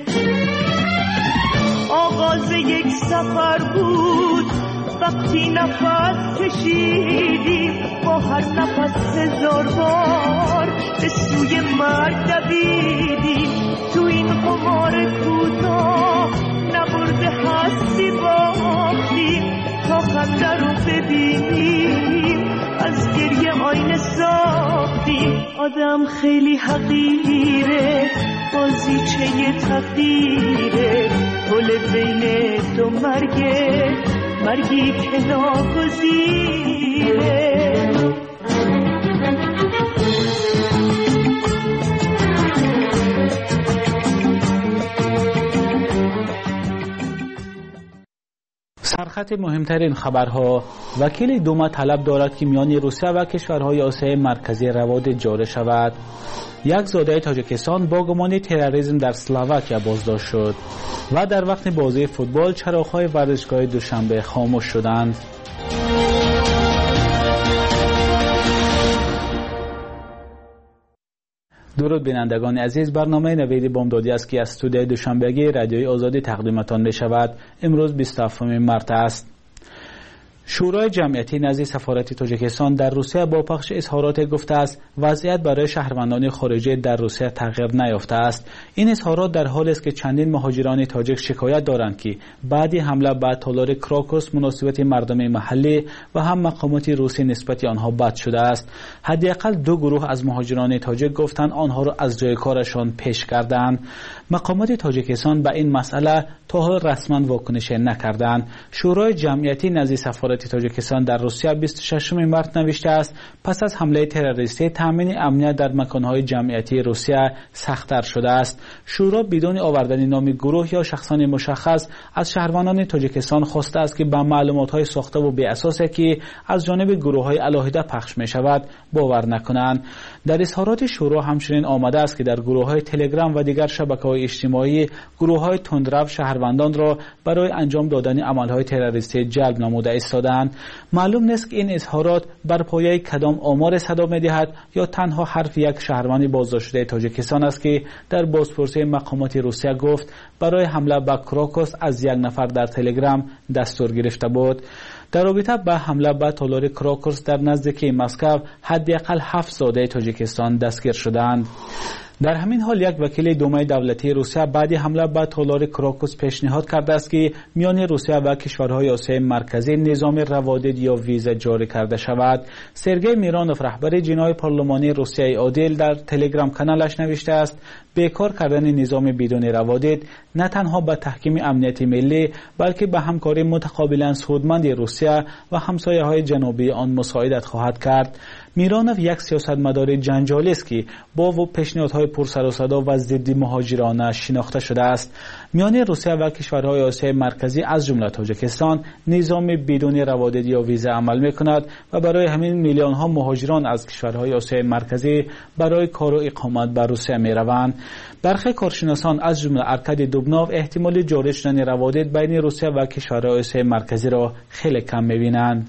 آغاز یک سفر بود وقتی نفس کشیدیم، با هر نفس هزار بار به سوی مرگ دویدیم. تو این قمار کوتاه نبرده هستی باختیم، تا خنده رو ببینیم از گریه آینه ساختیم. آدم خیلی حقیره، بازیچه تقدیره، گل بین دو مرگه، مرگی که ناگزیره. سرخط مهمترین خبرها: وکیل دوما طلب دارد که میان روسیه و کشورهای آسیای مرکزی روابط جاری شود. یک زاده تاجیکستان با گمان تروریسم در اسلواکیا بازداشت شد. و در وقت بازی فوتبال چراغ‌های ورزشگاه دوشنبه خاموش شدند. درود بینندگان عزیز، برنامه نوید بامدادی است که از استودیوی دوشنبهگی رادیوی آزادی تقدیمتان می شود. امروز بیست و هفتم مارس است. شورای جمعیتی نزد سفارت تاجیکستان در روسیه با پخش اظهارات گفته است وضعیت برای شهروندان خارجی در روسیه تغییر نیافته است. این اظهارات در حالی است که چندین مهاجران تاجیک شکایت دارند که بعد حمله به تالار کراکوس مناسبت مردم محلی و هم مقامات روسی نسبت آنها بد شده است. حداقل دو گروه از مهاجران تاجیک گفتند آنها را از جای کارشان پیش کردند. مقامات تاجیکستان به این مسئله تا حال رسما واکنش نکردند. شورای جمعیتی نزد سفارت تاجیکستان در روسیه بیست و ششم مارس نوشته است پس از حمله تروریستی تامین امنیت در مکانهای جمعیتی روسیه سخت‌تر شده است. شورا بدون آوردن نام گروه یا شخصان مشخص از شهروندان تاجیکستان خواسته است که به معلومات‌های ساخته و بی اساسی که از جانب گروه‌های علاهده پخش می‌شود باور نکنند. در اظهارات شورا همچنین آمده است که در گروه‌های تلگرام و دیگر شبکه‌های اجتماعی گروه‌های تندرو شهروندان را برای انجام دادن عمل‌های تروریستی جلب نموده ایستادند. معلوم نیست که این اظهارات بر پایه کدام آمار صدا می‌دهد یا تنها حرف یک شهروند بازداشت شده تاجیکستان است که در بازپرسی مقامات روسیه گفت برای حمله به کراکوس از یک نفر در تلگرام دستور گرفته بود. در رابطه با حمله به تالار کراکوس در نزدیکی مسکو حداقل هفت زاده تاجیکستان دستگیر شدند. در همین حال یک وکیل دومای دولتی روسیه بعد حمله به تالار کراکوس پیشنهاد کرده است که میان روسیه و کشورهای آسیای مرکزی نظام روادید یا ویزا جاری کرده شود. سرگئی میرانوف رهبر جناح پارلمانی روسیه عادل در تلگرام کانالش نوشته است بیکار کردن نظام بدون روادید نه تنها به تحکیم امنیت ملی بلکه به همکاری متقابلا سودمند روسیه و همسایه‌های جنوبی آن مساعدت خواهد کرد. میرانوف یک سیاستمدار جنجالی است که با و پیشنهادهای پرسر و صدا و ضد مهاجرانه شناخته شده است. میان روسیه و کشورهای آسیای مرکزی از جمله تاجیکستان نظام بدون روادید یا ویزا عمل می‌کند و برای همین میلیون ها مهاجران از کشورهای آسیای مرکزی برای کار و اقامت به روسیه می‌روند. برخی کارشناسان از جمله ارکادی دوبناو احتمال جاری شدن روادید بین روسیه و کشورهای آسیای مرکزی را خیلی کم می‌بینند.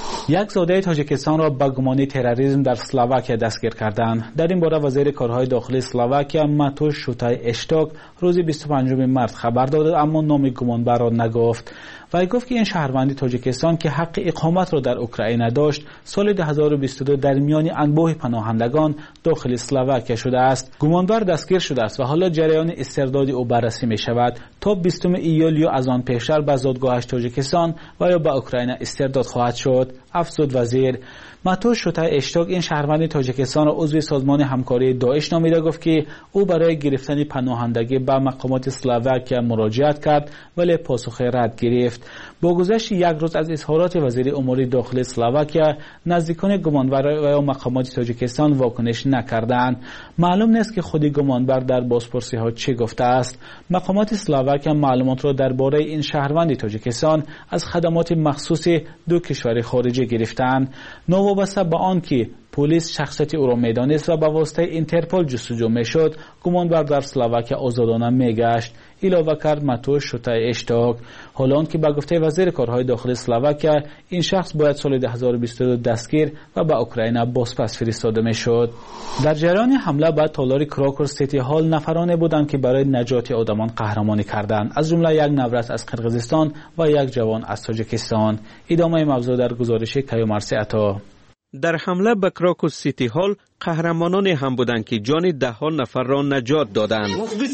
یک زاده تاجیکستان را به گمان تروریسم در اسلواکیا دستگیر کردند. در این باره وزیر کارهای داخلی اسلواکیا ماتوش شوتای اشتاک روز بیست و پنجم مارس خبر داد اما نام گمانبر را نگفت. وی گفت که این شهروند تاجیکستان که حق اقامت را در اوکراین داشت سال دو هزار و بیست و دو در میان انبوه پناهندگان داخل اسلواکیا شده است. گمانبر دستگیر شده است و حالا جریان استرداد او بررسی می شود تا بیستم ایول یا از آن پیشتر به زادگاهش تاجیکستان و یا به اوکراین استرداد خواهد شد. افزود وزیر. ماتوش شوتای اشتاک این شهروند تاجیکستان را عضو سازمان همکاری داعش نامیده گفت که او برای گرفتن پناهندگی به مقامات اسلواکیا مراجعت کرد ولی پاسخ رد گرفت. گرفت. با گذشت یک روز از اظهارات وزیر امور داخلی اسلواکیا، نزدیکان گمانبر و مقامات تاجیکستان واکنش نکردند. معلوم نیست که خود گمانبر در بازپرسی ها چه گفته است. مقامات اسلواکیا معلومات را درباره این شهروند تاجیکستان از خدمات مخصوص دو کشور خارجی گرفتند. نوابسته به آن که پلیس شخصیت او را میدانست و به واسطه اینترپل جستجو میشد، گمانبر در اسلواکیا آزادانه میگشت. علاوه کرد متوش شوته اشتاق. حالا که به گفته وزیر کارهای داخلی اسلواکیا، این شخص باید سال دو هزار و بیست و دو دستگیر و به اوکراین بازپس فرستاده میشد. در جریان حمله به تالار کراکور سیتی هال نفرانی بودند که برای نجات آدمان قهرمانی کردند، از جمله یک نورس از قرقیزستان و یک جوان از تاجیکستان. ادامه موضوع در گزارش کیومرثی عطا. در حمله به کراکوس سیتی هال قهرمانانی هم بودند که جان ده ها نفر را نجات دادند.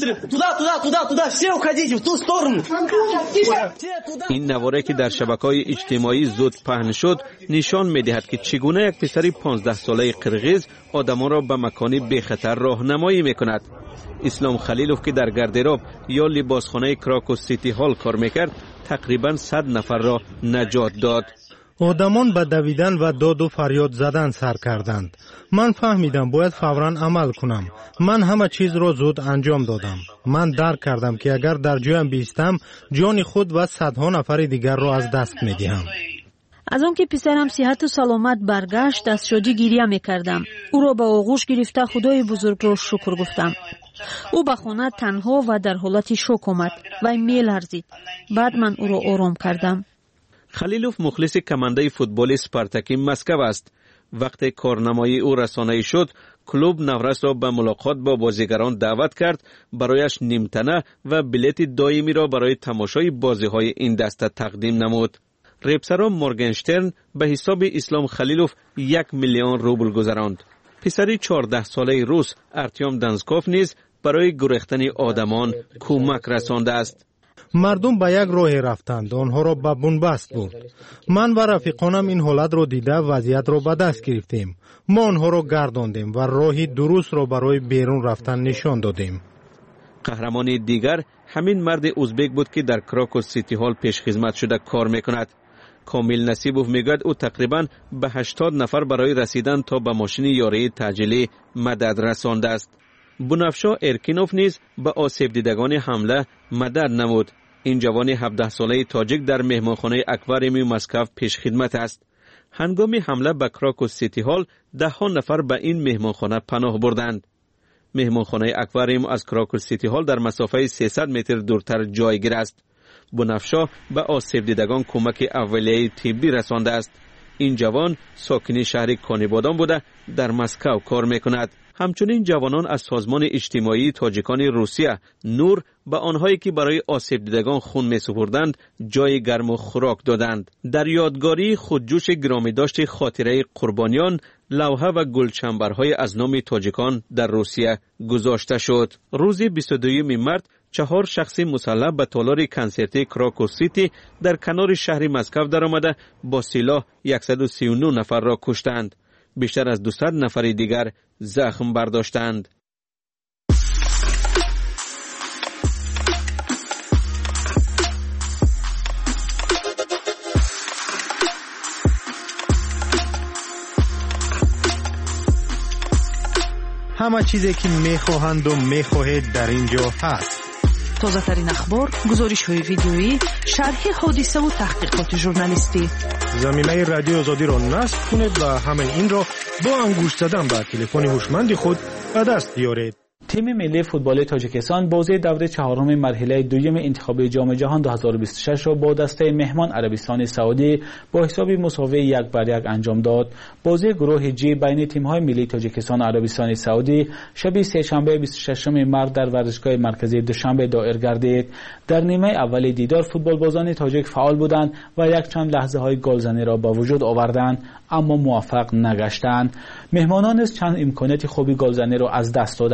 این نواره که در شبکه‌های اجتماعی زود پهن شد نشان می‌دهد که چگونه یک پسر پانزده ساله قرقیز آدمان را به مکانی بی خطر راهنمایی می‌کند. اسلام خلیلوف که در گاردراب یا لباسخانه کراکوس سیتی هال کار می‌کرد، تقریباً صد نفر را نجات داد. آدمان به دویدن و داد و فریاد زدن سر کردند. من فهمیدم باید فوراً عمل کنم. من همه چیز را زود انجام دادم. من درک کردم که اگر در جایم بیستم جان خود و صدها نفر دیگر را از دست می‌دهم. از آن که پسرم صحت و سلامت برگشت از شادی گریه می‌کردم. او را به آغوش گرفته خدای بزرگ را شکر گفتم. او به خانه تنها و در حالت شوک آمد و می‌لرزید. بعد من او را آرام کردم. خلیلوف مخلص کمانده فوتبال سپارتاکی مسکو است. وقتی کارنمایی او رسانه‌ای شد، کلوب نورس را به ملاقات با بازیگران دعوت کرد، برایش نیمتنه و بلیت دائمی را برای تماشای بازی‌های این دسته تقدیم نمود. ریپسرا مورگنشترن به حساب اسلام خلیلوف یک میلیون روبل گذراند. پسری چهارده ساله روس ارتیوم دانسکوف نیز برای گریختن آدمان کمک رسانده است. مردم به یک راه رفتند، آنها را به بنبست بود. من و رفیقانم این حالت را دیده وضعیت را به دست گرفتیم. ما آنها را گرداندیم و راهی درست را برای بیرون رفتن نشان دادیم. قهرمان دیگر همین مرد ازبک بود که در کراکوس سیتی هال پیش خدمت شده کار میکند. کامیل نصیبوف میگوید او تقریباً به هشتاد نفر برای رسیدن تا به ماشین یاری تعجیلی مدد رسانده است. بنفشا ارکینوف نیز به آسیب دیدگان حمله مدد نمود. این جوان هفده ساله تاجیک در مهمانخانه اکواریوم مسکو پیش خدمت است. هنگام حمله به کراکوس سیتی هال ده ها نفر به این مهمانخانه پناه بردند. مهمانخانه اکواریوم از کراکوس سیتی هال در مسافه سیصد متر دورتر جایگیر است. بنفشا به آسیب دیدگان کمک اولیه طبی رسانده است. این جوان ساکن شهر کانیبادان بوده در مسکو کار میکند. همچنین جوانان از سازمان اجتماعی تاجیکان روسیه نور به آنهایی که برای آسیب دیدگان خون می سپردند جای گرم و خوراک دادند. در یادگاری خودجوش گرامی داشت خاطره قربانیان لوحه و گلچنبرهای از نام تاجیکان در روسیه گذاشته شد. روز بیست و دوم مارس چهار شخص مسلح به تالار کنسرتی کراکوس سیتی در کنار شهر مسکو درآمده با سلاح صد و سی و نه نفر را کشتند. بیشتر از دویست نفر دیگر زخم برداشتند. همه چیزی که میخواهند و میخواهید در اینجا هست. تازه ترین اخبار، گزارش های ویدیویی، شرح حادثه و تحقیقات ژورنالیستی. زمینه رادیو آزادی را نصب کنید و همه این را با انگشت زدن به تلفن هوشمند خود به دست بیارید. تیم ملی فوتبال تاجیکستان بازی دوره چهارم مرحله دوم انتخابات جام جهان دو هزار و بیست و شش را با دسته مهمان عربستان سعودی با حساب مساوی یک بر یک انجام داد. بازی گروه جی بین تیم‌های ملی تاجیکستان و عربستان سعودی شب سه‌شنبه بیست و ششم مارس در ورزشگاه مرکزی دوشنبه دایر گردید. در نیمه اول دیدار فوتبالبازان تاجیک فعال بودند و یک چند لحظه‌های گلزنی را به وجود آوردند اما موفق نگشتند. مهمانان از چند امکانات خوبی گلزنی را از دست دادند.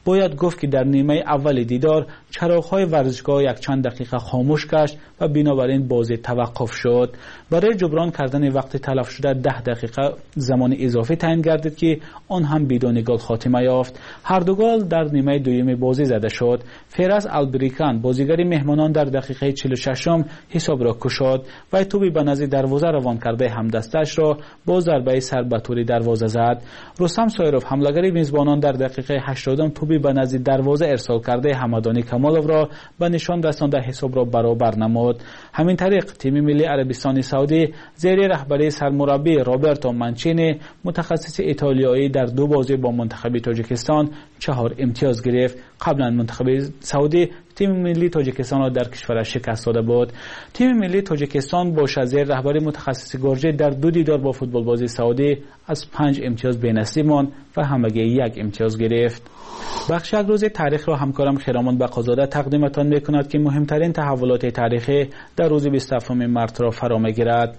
باید گفت که در نیمه اول دیدار چراغ‌های ورزشگاه یک چند دقیقه خاموش گشت و بنابراین بازی توقف شد. برای جبران کردن وقت تلف شده ده دقیقه زمان اضافی تعیین گردید که آن هم بدون گل خاتمه یافت. هر دو گل در نیمه دوم بازی زده شد. فراس البریکان بازیگر مهمانان در دقیقه چهل و شش حساب را کشاد و توپی به نزد دروازه روان کرده همدستش را با ضربه سر به طور دروازه زد. رستم سایروف حمله‌گر میزبانان در دقیقه هشتاد توپی به نزد دروازه ارسال کرده حمدانی کمالوف را به نشان رسانده حساب را برابر نمود. همین طریق تیم ملی عربستان سعودی زیر رهبری سرمربی رابرتو مانچینی متخصص ایتالیایی در دو بازی با منتخب تاجیکستان چهار امتیاز گرفت. قبلا منتخب سعودی تیم ملی تاجیکستان را در کشورش شکست داده بود. تیم ملی تاجیکستان با زیر رهبری متخصص گورجی در دو دیدار با فوتبال بازی سعودی از پنج امتیاز بی‌نصیب ماند و همگی یک امتیاز گرفت. بخش یک روز تاریخ را همکارم خیرامان بقازاده تقدیمتان میکند که مهمترین تحولات تاریخی در روز بیست و هفتم مارس را فرا میگیرد.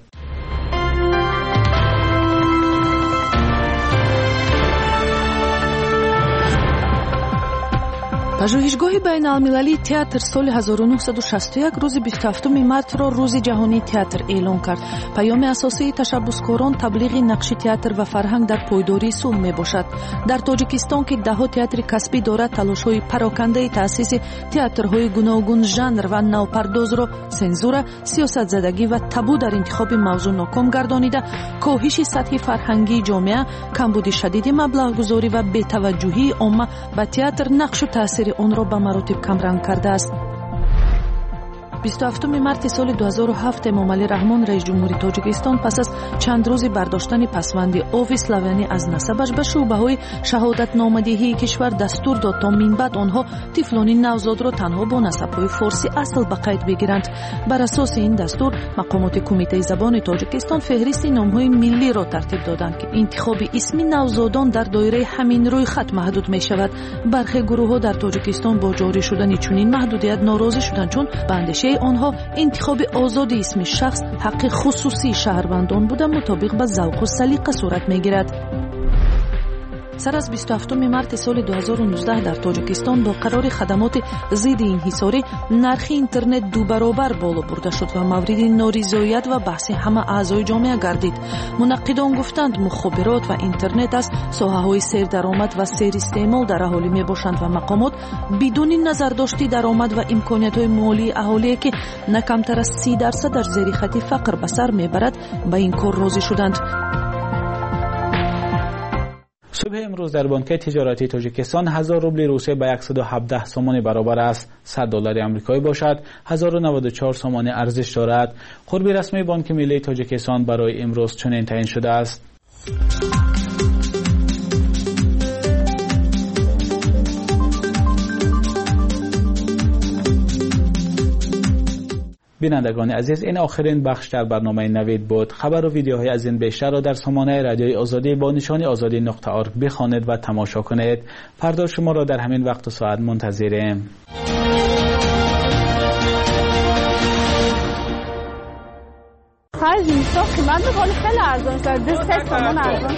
پژوهشگاه بین‌المللی تئاتر سال هزار و نهصد و شصت و یک روز بیست و هفتم مارس را روز جهانی تئاتر اعلام کرد. پیام اساسی تشبثکاران تبلیغ نقش تئاتر و فرهنگ در پایداری صلح میباشد. در تاجیکستان که ده ها تئاتر کسبی دارد، تلاش‌های پراکنده تأسیس تئاترهای گوناگون ژانر و نوپرداز را سنزور، سیاست‌زدگی و تابو در انتخاب موضوع ناکام گردانیده، کاهش سطح فرهنگی جامعه، کمبود شدید مبلغ‌گذاری و بی‌توجهی عامه به تئاتر نقش و تأثیر آن را به مراتب کمرنگ کرده است. بیست و هفتم مارس سال دو هزار و هفت امامعلی رحمان رئیس جمهوری تاجیکستان پس از چند روزی برداشتن پسوند آب اسلامی از نسبش به شعبه‌های شهادت نامدهی کشور دستور داد تا من بعد آنها طفلان نوزاد را تنها با نسب‌های فارسی اصل به قید بگیرند. بر اساس این دستور مقامات کمیته زبان تاجیکستان فهرست نام‌های ملی را ترتیب دادند که انتخاب اسم نوزادان در دایره همین روی خط محدود می‌شود. برخی گروه‌ها در تاجیکستان با جاری شدن چنین محدودیت ناراضی شدند، چون به اندیشه آنها انتخاب آزاد اسم شخص حق خصوصی شهروندان بوده مطابق با ذوق و سلیقه صورت میگیرد. سر از بیست و هفتم مارس سال دو هزار و نوزده در تاجیکستان با قرار خدمات ضد انحصاری نرخ اینترنت دو برابر بالا برده شد و مورد نارضایت و بحث همه اعضای جامعه گردید. منقدان گفتند مخابرات و اینترنت از ساحه‌های سیر درآمد و سیر استعمال در اهالی میباشند و مقامات بدون نظرداشتی درآمد و امکانیت‌های مالی اهالی که نه کمتر از سی درصد در زیر خط فقر به سر میبرد به این کار راضی شدند. صبح امروز در بانک تجارتی تاجیکستان هزار روبل روسیه به صد و هفده سومان برابر است. صد دلار آمریکایی باشد هزار و نود و چهار سومان ارزش دارد. قرب رسمی بانک ملی تاجیکستان برای امروز چنین تعیین شده است. بینندگان عزیز، این آخرین بخش در برنامه نوید بود. خبر و ویدیوهای از این بیشتر را در سامانه رادیوی آزادی با نشانی آزادی نقطه ارگ بخوانید و تماشا کنید. فردا شما را در همین وقت و ساعت منتظریم. خرج میسا قیمت بقالی خیلی ارزان شد. دست سامان ارزان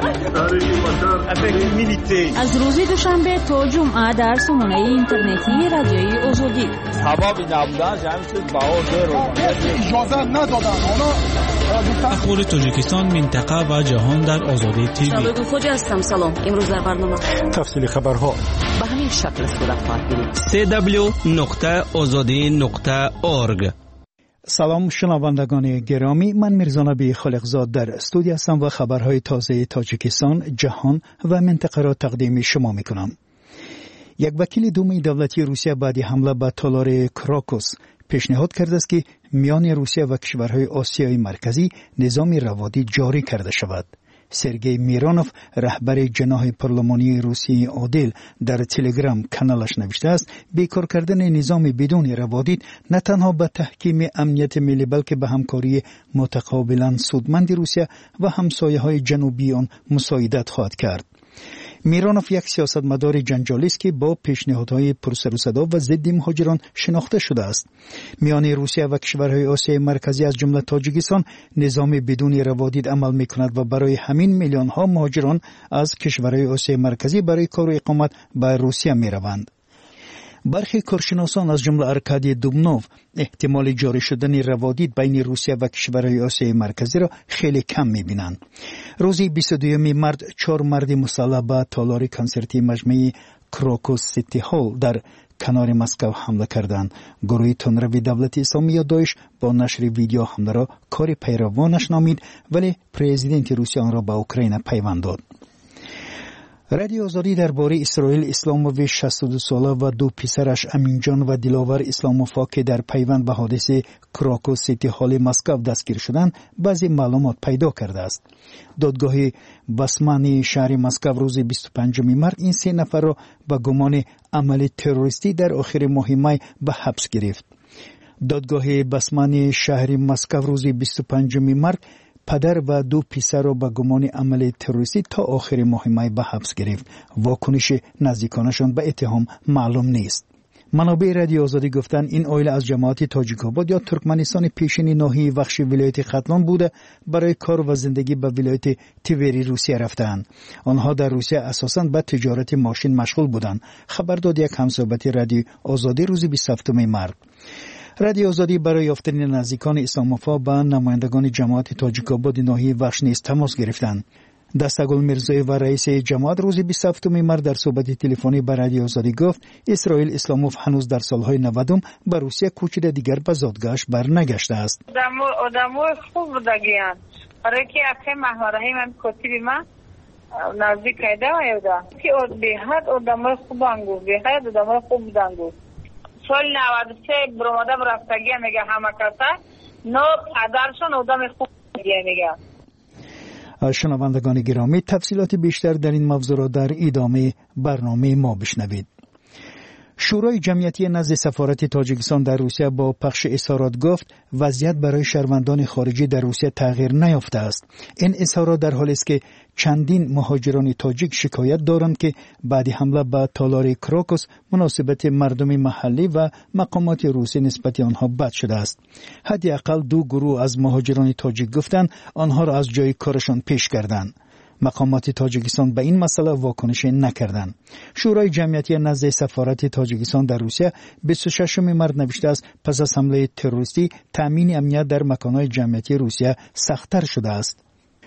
از روز دوشنبه تا جمعه در سامانه اینترنتی رادیوی آزادی سبابی نبودن جمعی چیز باور رو اجازه ندادن. اخبار تاجیکستان، منطقه و جهان در آزادی تیوی. شبه خوجه هستم. سلام. امروز در برنامه تفصیل خبرها به همین شکل صورت خواهد گرفت. سی دبلیو نقطه آزادی نقطه ارگ. سلام شنوندگان گرامی، من میرزا نبی خالقزاد در استودیو هستم و خبرهای تازه تاجیکستان، جهان و منطقه را تقدیم شما میکنم. یک وکیل دوم دولتی روسیه بعد حمله به تالار کراکوس پیشنهاد کرده است که میان روسیه و کشورهای آسیای مرکزی نظام روادی جاری کرده شود. سرگئی میرانوف رهبر جناح پارلمانی روسیه عادل در تلگرام کانالش نوشته است بیکار کردن نظام بدون روادید نه تنها به تحکیم امنیت ملی بلکه به همکاری متقابلا سودمند روسیه و همسایه‌های جنوبی آن مساعدت خواهد کرد. میرانوف یک سیاستمدار جنجالی است که با پیشنهادهای پرسر و صدا و ضد مهاجران شناخته شده است. میان روسیه و کشورهای آسیای مرکزی از جمله تاجیکستان نظام بدون روادید عمل میکند و برای همین میلیون ها مهاجران از کشورهای آسیای مرکزی برای کار و اقامت به روسیه میروند. برخی کارشناسان از جمله ارکادی دوبنوف احتمال جاری شدن روادید بین روسیه و کشورهای آسیای مرکزی را خیلی کم می‌بینند. روز بیست و دوم مارس چهار مرد مسلح به تالار کنسرتی مجمع کراکوس سیتی هال در کنار مسکو حمله کردند. گروه تندروی دولت اسلامی یا داعش با نشر ویدیو حمله را کار پیروانش نامید، ولی پرزیدنت روسیه آن را به اوکراین پیوند داد. رادیو آزادی درباره اسرائیل اسلاموویچ شصت و دو ساله و دو پسرش امینجان و دلاور اسلاموفا که در پیوند به حادثه کراکوس سیتی هال مسکو دستگیر شدند بعضی معلومات پیدا کرده است. دادگاه بسمانی شهر مسکو روز بیست و پنجم مارس این سه نفر را به گمان عمل تروریستی در آخر ماه می به حبس گرفت. دادگاه بسمانی شهر مسکو روز بیست و پنجم مارس پدر و دو پسر را به گمان عمل تروریستی تا آخر ماه می به حبس گرفت. واکنش نزدیکانشان به اتهام معلوم نیست. منابع رادیو آزادی گفتند این عائله از جماعت تاجیک‌آباد یا ترکمنستان پیشین ناحیه وخش ولایت ختلان بوده برای کار و زندگی به ولایت تیوری روسیه رفتند. آنها در روسیه اساساً به تجارت ماشین مشغول بودند. خبر داد یک همصحبت رادیو آزادی روز بیست و هفتم مارس. رادیو آزادی برای یافتن نزدیکان اسلاموفا با نمایندگان جماعت تاجیک‌آباد ناحیه وخش نیز تماس گرفتند. دستگل میرزایی و رئیس جماعت روز بیست و هفتم مارس در صحبت تلفنی با رادیو آزادی گفت اسرائیل اسلاموف هنوز در سالهای نودم به روسیه کوچیده دیگر به زادگاهش برنگشته است. آدمای خوب بودگیان. برای که اپه محوره من کتیبی من نزدیک ایده و ایده که به حد آدمای خوب انگو به حد آدمای خوب بودنگو. سال نود و سه براماده برفتگی میگه همه کسا نو پدرشون آدم خوب میگه. شنوندگان گرامی تفصیلات بیشتر در این موضوع را در ادامه برنامه ما بشنوید. شورای جمعیتی نزد سفارت تاجیکستان در روسیه با پخش اظهارات گفت وضعیت برای شهروندان خارجی در روسیه تغییر نیافته است. این اظهارات در حالی است که چندین مهاجران تاجیک شکایت دارند که بعد حمله به تالار کراکوس مناسبت مردم محلی و مقامات روسی نسبت آنها بد شده است. حداقل دو گروه از مهاجران تاجیک گفتند آنها را از جای کارشان پیش کردند. مقامات تاجیکستان به این مسئله واکنش نکردند. شورای جمعیتی نزد سفارت تاجیکستان در روسیه بیست و ششم مارس نوشته است پس از حمله تروریستی تامین امنیت در مکان‌های جمعیتی روسیه سخت‌تر شده است.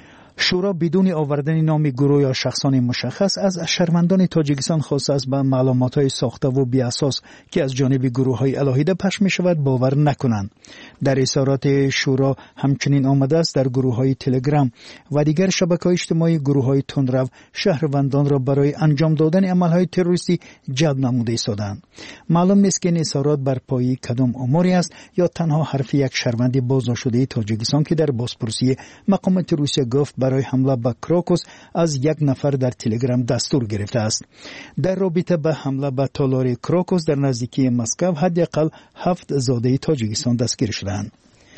شورا بدون آوردن نام گروه یا شخصان مشخص از شهروندان تاجیکستان خواست است به معلومات‌های ساخته و بی اساس که از جانب گروه‌های علاهیده پخش می‌شود باور نکنند. در اظهارات شورا همچنین آمده است در گروه‌های تلگرام و دیگر شبکه‌های اجتماعی گروه‌های تندرو شهروندان را برای انجام دادن عمل‌های تروریستی جلب نموده ایستادند. معلوم نیست که این اظهارات بر پایه کدام اموری است یا تنها حرف یک شهروند بازنشده تاجیکستان که در بازپرسی مقامات روسیه گفت برای حمله به کراکوس از یک نفر در تلگرام دستور گرفته است. در رابطه به حمله به تالار کراکوس در نزدیکی مسکو حداقل هفت زاده تاجیکستان دستگیر شدند.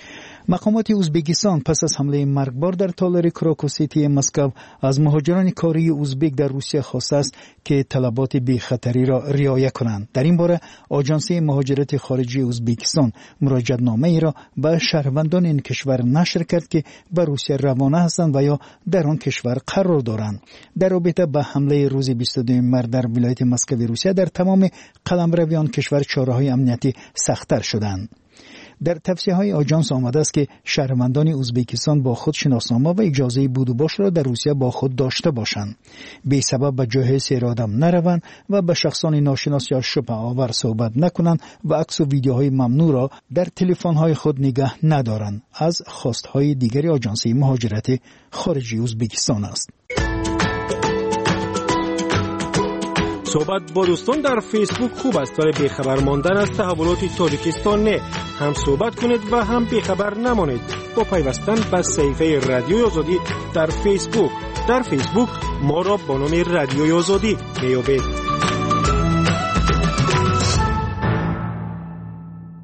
مقامات ازبکستان پس از حمله مرگبار در تالار کراکوس سیتی مسکو از مهاجران کاری ازبک در روسیه خواسته است که طلبات بی خطری را رعایت کنند. در این باره آژانس مهاجرت خارجی ازبکستان مراجعت نامه ای را به شهروندان این کشور نشر کرد که به روسیه روانه هستند و یا در آن کشور قرار دارند. در رابطه با حمله روز بیست و دو مارس در ولایت مسکو روسیه در تمام قلمروی آن کشور چاره‌های امنیتی سخت‌تر شدند. در توصیه‌های آژانس آمده است که شهروندان ازبکستان با خود شناسنامه و اجازه بود و باش را در روسیه با خود داشته باشند. بی سبب به جای سیر آدم نروند و به شخصان ناشناس یا شبه آور صحبت نکنند و عکس و ویدیوهای ممنوع را در تلفن‌های خود نگاه ندارند. از خواست‌های دیگری آژانس مهاجرت خارجی ازبکستان است. صحبت با دوستان در فیسبوک خوب است ولی بیخبر ماندن از تحولات تاجیکستان نه. هم صحبت کنید و هم بیخبر نمانید با پیوستن به صفحه رادیو آزادی در فیسبوک. در فیسبوک ما را با نام رادیو آزادی میابید.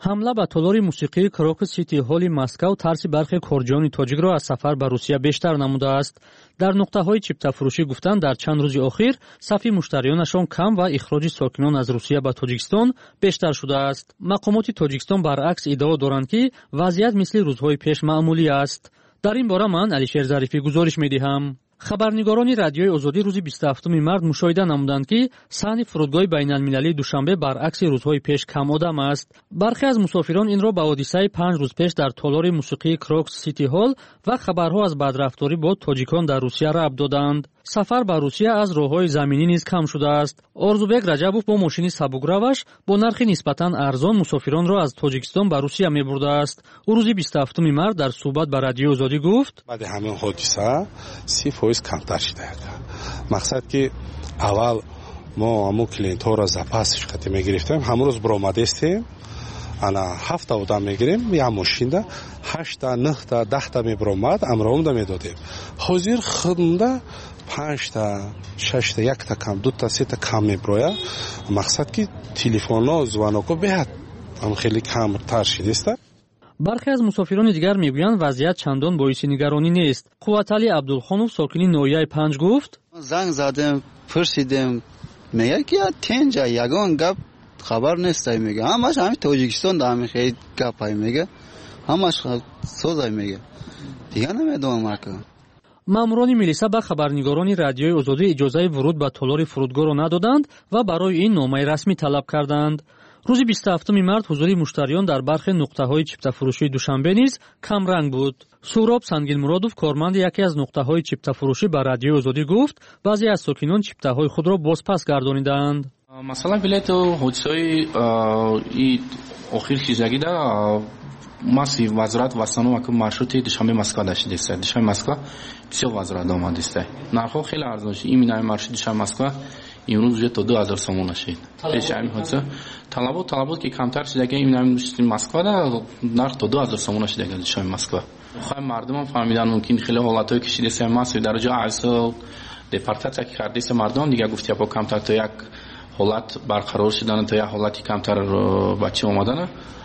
ҳамла ба толори мусиқии крокус сити ҳоли Москав тарси бархе корҷиёни тоҷикро аз сафар ба Русия бештар намудааст. дар нуқтаҳои чиптафурӯшӣ гуфтанд дар чанд рӯзи охир сафи муштариёнашон кам ва ихроҷи сокинон аз Русия ба Тоҷикистон бештар шудааст. мақомоти Тоҷикистон баръакс иддао доранд ки вазъият мисли рӯзҳои пеш маъмулӣ аст. дар ин бора ман Алишер Зарифӣ гузориш медиҳам. хабарнигорони радиои озодӣ рӯзи бисту ҳафтуми март мушоҳида намуданд ки саҳни фурудгоҳи байналмилалии Душанбе баръакси рӯзҳои пеш камодам аст. бархе аз мусофирон инро ба ҳодисаи панҷ рӯз пеш дар толори мусиқии крокус сити ҳол ва хабарҳо аз бадрафторӣ бо тоҷикон дар Русия рабт доданд. сафар ба Русия аз роҳҳои заминӣ низ кам шудааст. Орзубек Раҷабов бо мошини сабукраваш бо нархи нисбатан арзон мусофиронро аз Тоҷикистон ба Русия мебурдааст. ӯ рӯзи бисту ҳафтуми март дар суҳбат ба радиои озодӣ гуфт: баъди ҳамин ҳодиса си фоиз камтар шуда. мақсад ки аввал мо аму клиентҳоро запаси шикати мегирифтем, ҳамун рӯз биромадестем, ана ҳафта одам мегирем, як мошинда ҳашта нӯҳта даҳта мебиромад, амроҳумда медодем. ҳозир худмда панҷта шашта якта кам дута сета кам мебироя. мақсад ки телефонҳо званоко беҳад ам хеле камтар шидеста. бархе аз мусофирони дигар мегӯянд вазъият чандон боиси нигаронӣ нест. қувватали Абдулхонов сокини ноҳияи панҷ гуфт: занг задем, пурсидем, мегӯяд ки тенҷа ягон гап хабар нестай, мега ҳамаш ҳамин Тоҷикистон да ҳамин хеле гапай мега ҳамаш созай мега дига намедонам ака. маъмурони милиса ба хабарнигорони радиои озодӣ иҷозаи вуруд ба толори фурудгоҳро надоданд ва барои ин номаи расмӣ талаб карданд. рӯзи бисту ҳафтуми март ҳузури муштариён дар бархе нуқтаҳои чиптафурӯшии Душанбе низ камранг буд. Суҳроб Сангинмуродов, корманди яке аз нуқтаҳои чиптафурӯшӣ ба радиои озодӣ гуфт: баъзе аз сокинон чиптаҳои худро бозпас гардонидаанд. масалан билету ҳодисаи и охир хизагида маси вазорат вастану аку маршрути Душанбе Москва дашидест. Душанбе Москва бисёр вазорат омадест. нархҳо хеле арзон шуд. ин маршрут Душанбе Москва имрӯз уже то ду ҳазор сомон шуд. пеш ҳамин ҳодиса талабот талабот ки камтар шудаги ин Москва да нарх то ду ҳазор сомон шудаги Душанбе Москва. хай мардумам фаҳмидан мумкин хеле ҳолатҳое кишидест маси дароҷа айсо депортация ки кардест мардум дига гуфтия по камтар то як ҳолат барқарор шудан то як ҳолати камтар ба чӣ омадан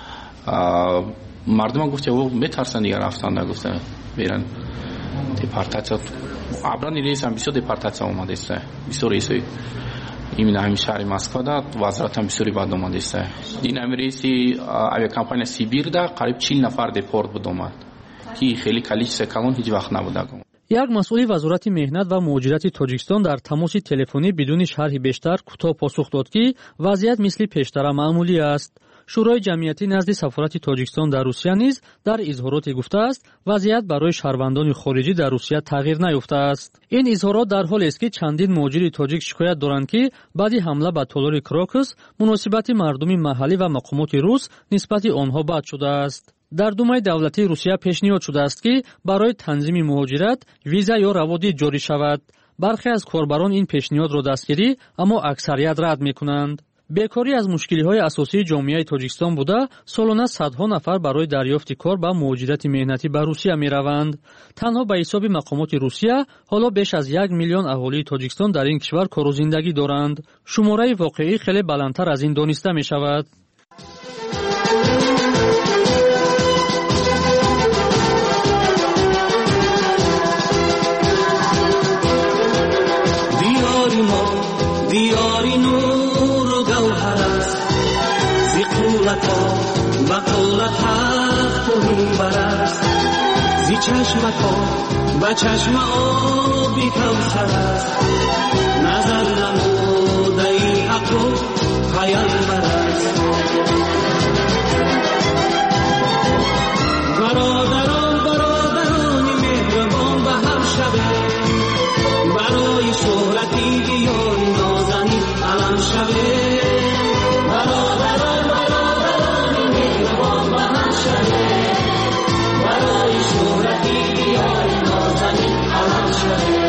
мардумам гуфтия метарсан дига рафтан да гуфта беран депортация абрани рейсам бисёр депортация омадест бисёр рейсои именно ҳамин шаҳри Москва да вазоратам бисёри бад омадест. ин ҳамин рейси авиакомпания Сибир да қариб чил нафар депорт буд омад ки хеле количество калон ҳеҷ вақт набуда. як масъули вазорати меҳнат ва муҳоҷирати Тоҷикистон дар тамоси телефонӣ бидуни шарҳи бештар кӯтоҳ посух дод ки вазъият мисли пештара маъмулӣ аст. шӯрои ҷамъиятӣ назди сафорати Тоҷикистон дар Русия низ дар изҳороте гуфтааст, вазъият барои шаҳрвандони хориҷӣ дар Русия тағйир наёфтааст. ин изҳорот дар ҳолест ки чандин муҳоҷири тоҷик шикоят доранд ки баъди ҳамла ба толори крокус муносибати мардуми маҳаллӣ ва мақомоти рус нисбати онҳо бад шудааст. дар думаи давлатии Русия пешниҳод шудааст ки барои танзими муҳоҷират виза ё раводид ҷорӣ шавад. бархе аз корбарон ин пешниҳодро дастгирӣ, аммо аксарият рад мекунанд. бекорӣ аз мушкилиҳои асосии ҷомеаи Тоҷикистон буда, солона садҳо нафар барои дарёфти кор ба муҳоҷирати меҳнатӣ ба Русия мераванд. танҳо ба ҳисоби мақомоти Русия ҳоло беш аз як миллион аҳолии Тоҷикистон дар ин кишвар кору зиндагӣ доранд. шумораи воқеӣ хеле баландтар аз ин дониста мешавад. دیاری نور و گوهر است زی قولت ها و قولت حق و منبر است زی چشمت ها و چشم آبی کوثر است نظر نموده ای حق و پیامبر است برادران برادرانی مهربان به هم شبه برای شهرتی بیاری نازنی علم شبه برادران برادرانی مهربان به هم شبه برای شهرتی بیاری نازنی علم شبه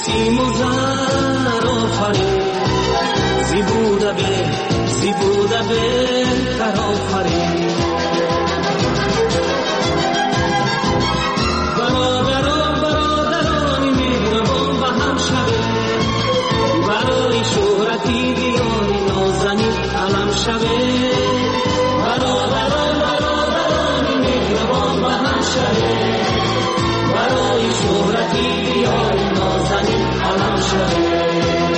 سیم و زر آفرین زیبوده به زیبوده بهتر آفرین برادران برادران مهربان به هم شوید برای شهرتی دیانی نازنین علم شوید برادران برادران مهربان به هم شوید برای شهرتی دیانی نازنین علم شوید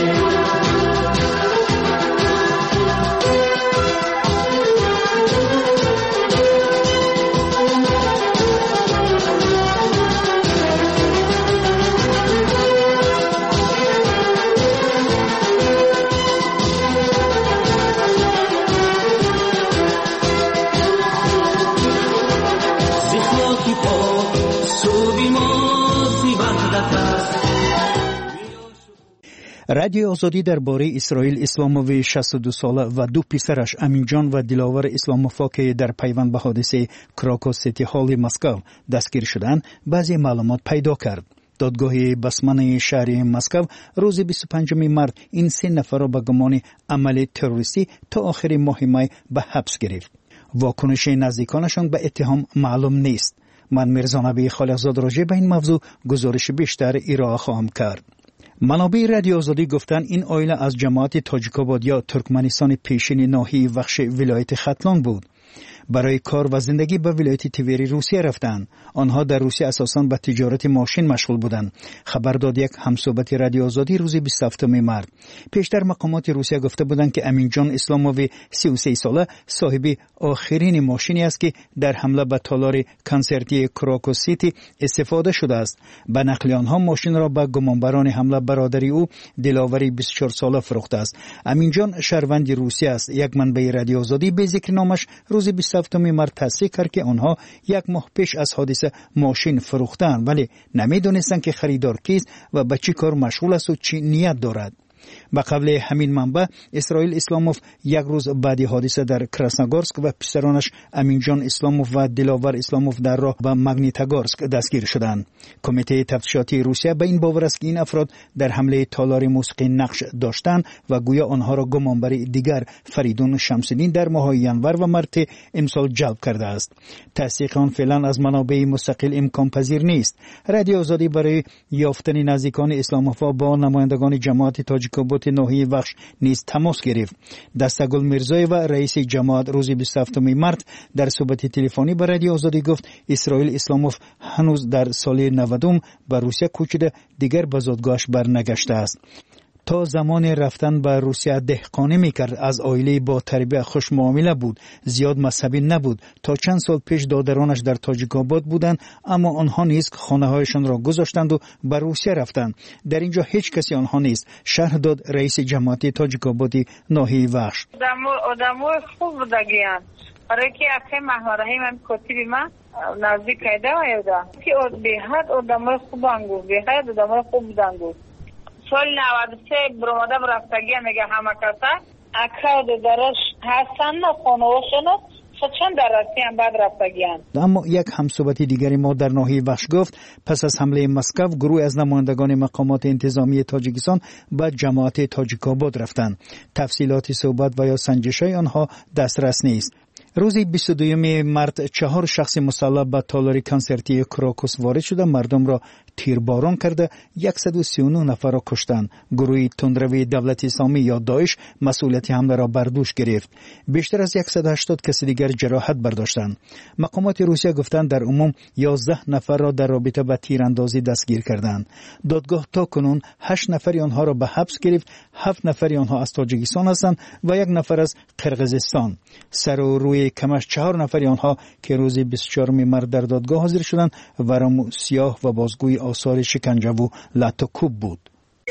رادیو آزادی درباره اسرائیل اسلاموی شصت و دو ساله و دو پسرش امینجان و دلاور اسلاموفا که در پیوند به حادثه کراکوس سیتی هال مسکو دستگیر شدند بعضی معلومات پیدا کرد. دادگاه بسمن شهر مسکو روز بیست و پنجم مارس این سه نفر را به گمان عمل تروریستی تا آخر ماه می به حبس گرفت. واکنش نزدیکانشان به اتهام معلوم نیست. من میرزا نبی خالقزاد راجع به این موضوع گزارش بیشتر ارائه خواهم کرد. منابع رادیو آزادی گفتند این عائله از جماعت تاجیک‌آباد یا ترکمنستان پیشین ناحیه وخش ولایت ختلان بود. برای کار و زندگی به ولایت تیوری روسیه رفتند. آنها در روسیه اساساً به تجارت ماشین مشغول بودند. خبر داد یک همصحبت رادیو آزادی روز بیست و هفتم مارس. پیشتر مقامات روسیه گفته بودند که امینجان اسلاموی سی و سه ساله صاحب آخرین ماشینی است که در حمله به تالار کنسرتی کراکوس سیتی استفاده شده است. به نقل آنها ماشین را به گمانبران حمله برادری او دلاوری بیست و چهار ساله فروخته است. امینجان شهروند روسیه است. یک منبع رادیو آزادی به ذکر نامش روز بیست و هفتم مارس تصدیق کرد که آنها یک ماه پیش از حادثه ماشین فروختند ولی نمیدونستند که خریدار کیست و به چی کار مشغول است و چی نیت دارد. به قبل همین منبع اسرائیل اسلاموف یک روز بعد حادثه در کراسنوگورسک و پسرانش امینجان اسلاموف و دلاور اسلاموف در راه به ماگنیتگورسک دستگیر شدند. کمیته تفتیشاتی روسیه به این باور است که این افراد در حمله تالار موسیقی نقش داشتند و گویا آنها را گمانبر دیگر فریدون شمس‌الدین در ماه ینور و مارس امسال جلب کرده است. تصدیق آن فعلا از منابع مستقل امکان پذیر نیست. رادیو آزادی برای یافتن نزدیکان اسلاموف با نمایندگان جماعت تاجیک‌آباد ناحیه وخش نیز تماس گرفت. دستگل میرزای و رئیس جماعت روز بیست و هفتم مارس در صحبت تلفنی با رادیو آزادی گفت اسرائیل اسلاموف هنوز در سال نود به روسیه کوچیده دیگر به زادگاهش برنگشته است. تا زمان رفتن به روسیه دهقانی میکرد. از عائله با تربیت خوش معامله بود. زیاد مذهبی نبود. تا چند سال پیش دادرانش در تاجیک‌آباد بودند اما آنها نیز خانه‌هایشان را گذاشتند و به روسیه رفتند. در اینجا هیچ کسی آنها نیست. شرح داد رئیس جماعت تاجیک‌آباد ناحیه وخش. آدمای خوب بودگیان. برای که اپه محوره من کتیبی من نزدیک کیده و یودا که به حد آدمای خوب انگو به حد آدمای خوب بودنگو. سال نود و سه براماده برفتگی میگه همه کسا اکراد درش هستن نه خانواشنو سچن در راستی هم بعد رفتگی هم. اما یک همصحبتی دیگری ما در ناحیه وخش گفت پس از حمله مسکو گروه از نمایندگان مقامات انتظامی تاجیکستان به جماعت تاجیک‌آباد رفتند. تفصیلات صحبت و یا سنجش‌های آنها دسترس نیست. روز بیست و دوم مارس چهار شخص مسلح به تالار کنسرتی کراکوس وارد شده مردم را تیرباران کرده صد و سی و نه نفر را کشتند. گروه تندروی دولت اسلامی یا داعش مسئولیت حمله را بر دوش گرفت. بیشتر از صد و هشتاد کس دیگر جراحت برداشتند. مقامات روسیه گفتند در عموم یازده نفر را در رابطه با تیراندازی دستگیر کردند. دادگاه تا کنون هشت نفر آنها را به حبس گرفت. هفت نفر آنها از تاجیکستان هستند و یک نفر از قرقیزستان. سر و روی کمش چهار نفر آنها که روز بیست و چهارم مارس در دادگاه حاضر شدند ورم سیاه و بازگوی آثار شکنجه و لط و کوب بود.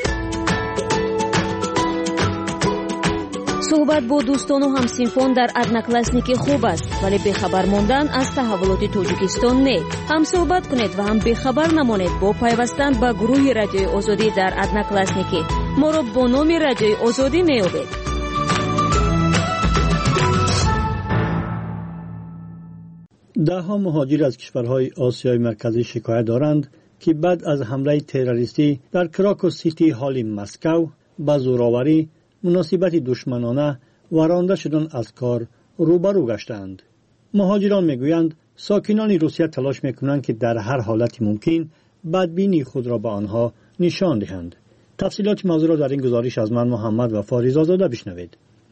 صحبت با دوستان و همسینفان در ادناکلاسنیک خوب است ولی بخبر ماندن از تحولات تاجیکستان نه. هم صحبت کنید و هم بخبر نمانید با پیوستن به گروه رادیوی آزادی در ادناکلاسنیک. ما را با نام رادیوی آزادی میابید. ده ها مهاجر از کشورهای آسیای مرکزی شکایت دارند که بعد از حمله تروریستی در کراکوس سیتی حال مسکو با زوراوری، مناسبت دشمنانه و رانده شدن از کار روبرو گشتند. مهاجران میگویند ساکنان روسیه تلاش میکنند که در هر حالت ممکن بدبینی خود را به آنها نشان دهند. تفصیلات موضوع را در این گزارش از من محمد و فاریزاده بشنوید.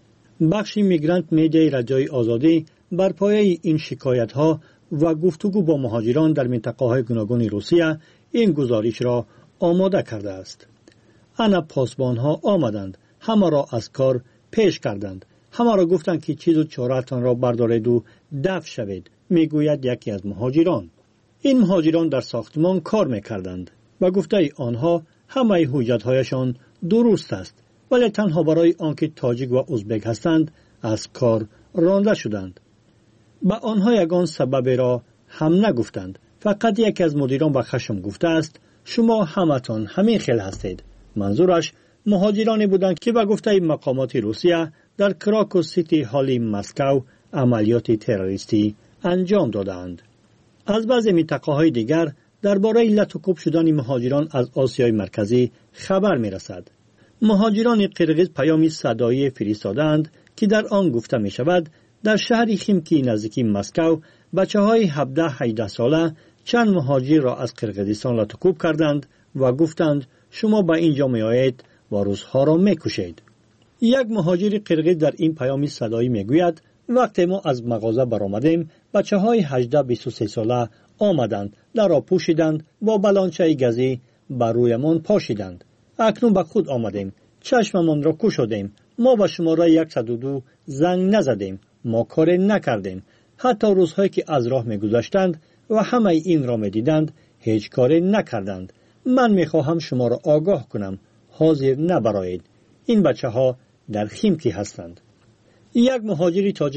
بخش میگرانت میدیای رادیوی آزادی بر پایه این شکایت ها و گفتگو با مهاجران در منطقه های گوناگون روسیه این گزارش را آماده کرده است. انا پاسبان ها آمدند، همه را از کار پیش کردند، همه را گفتند که چیز و چاره‌تان را بردارید و دفع شوید، میگوید یکی از مهاجران. این مهاجران در ساختمان کار میکردند و گفته آنها همه حجت‌هایشان درست است، ولی تنها برای آنکه تاجیک و ازبک هستند از کار رانده شدند. به آنها یگان سبب را هم نگفتند. فقط یکی از مدیران به خشم گفته است شما همتان همین خیل هستید. منظورش مهاجرانی بودند که به گفته مقامات روسیه در کراکوس سیتی حال مسکو عملیات تروریستی انجام دادند. از بعضی منطقه‌های دیگر درباره علت و کوب شدن مهاجران از آسیای مرکزی خبر می رسد. مهاجران قرقیز پیامی صدایی فرستادند که در آن گفته می شود در شهر خیمکی نزدیکی مسکو بچه های هفده هجده ساله چند مهاجر را از قرقیزستان لطکوب کردند و گفتند شما به اینجا می آیید و روزها را می کشید. یک مهاجر قرقیز در این پیامی صدایی می گوید وقتی ما از مغازه برآمدیم بچه های هجده بیست و سه ساله آمدند، در را پوشیدند، با بلانچه گازی بر رویمان پاشیدند. اکنون به خود آمدیم، چشممان را کشیدیم، ما به شماره صد و دو زنگ نزدیم، ما کار نکردیم. حتی روزهایی که از راه می‌گذشتند و همه این را می‌دیدند هیچ کار نکردند. من می‌خواهم شما را آگاه کنم، حاضر نبرایید. این بچه ها در خیمکی هستند. یک مهاجری تاجیک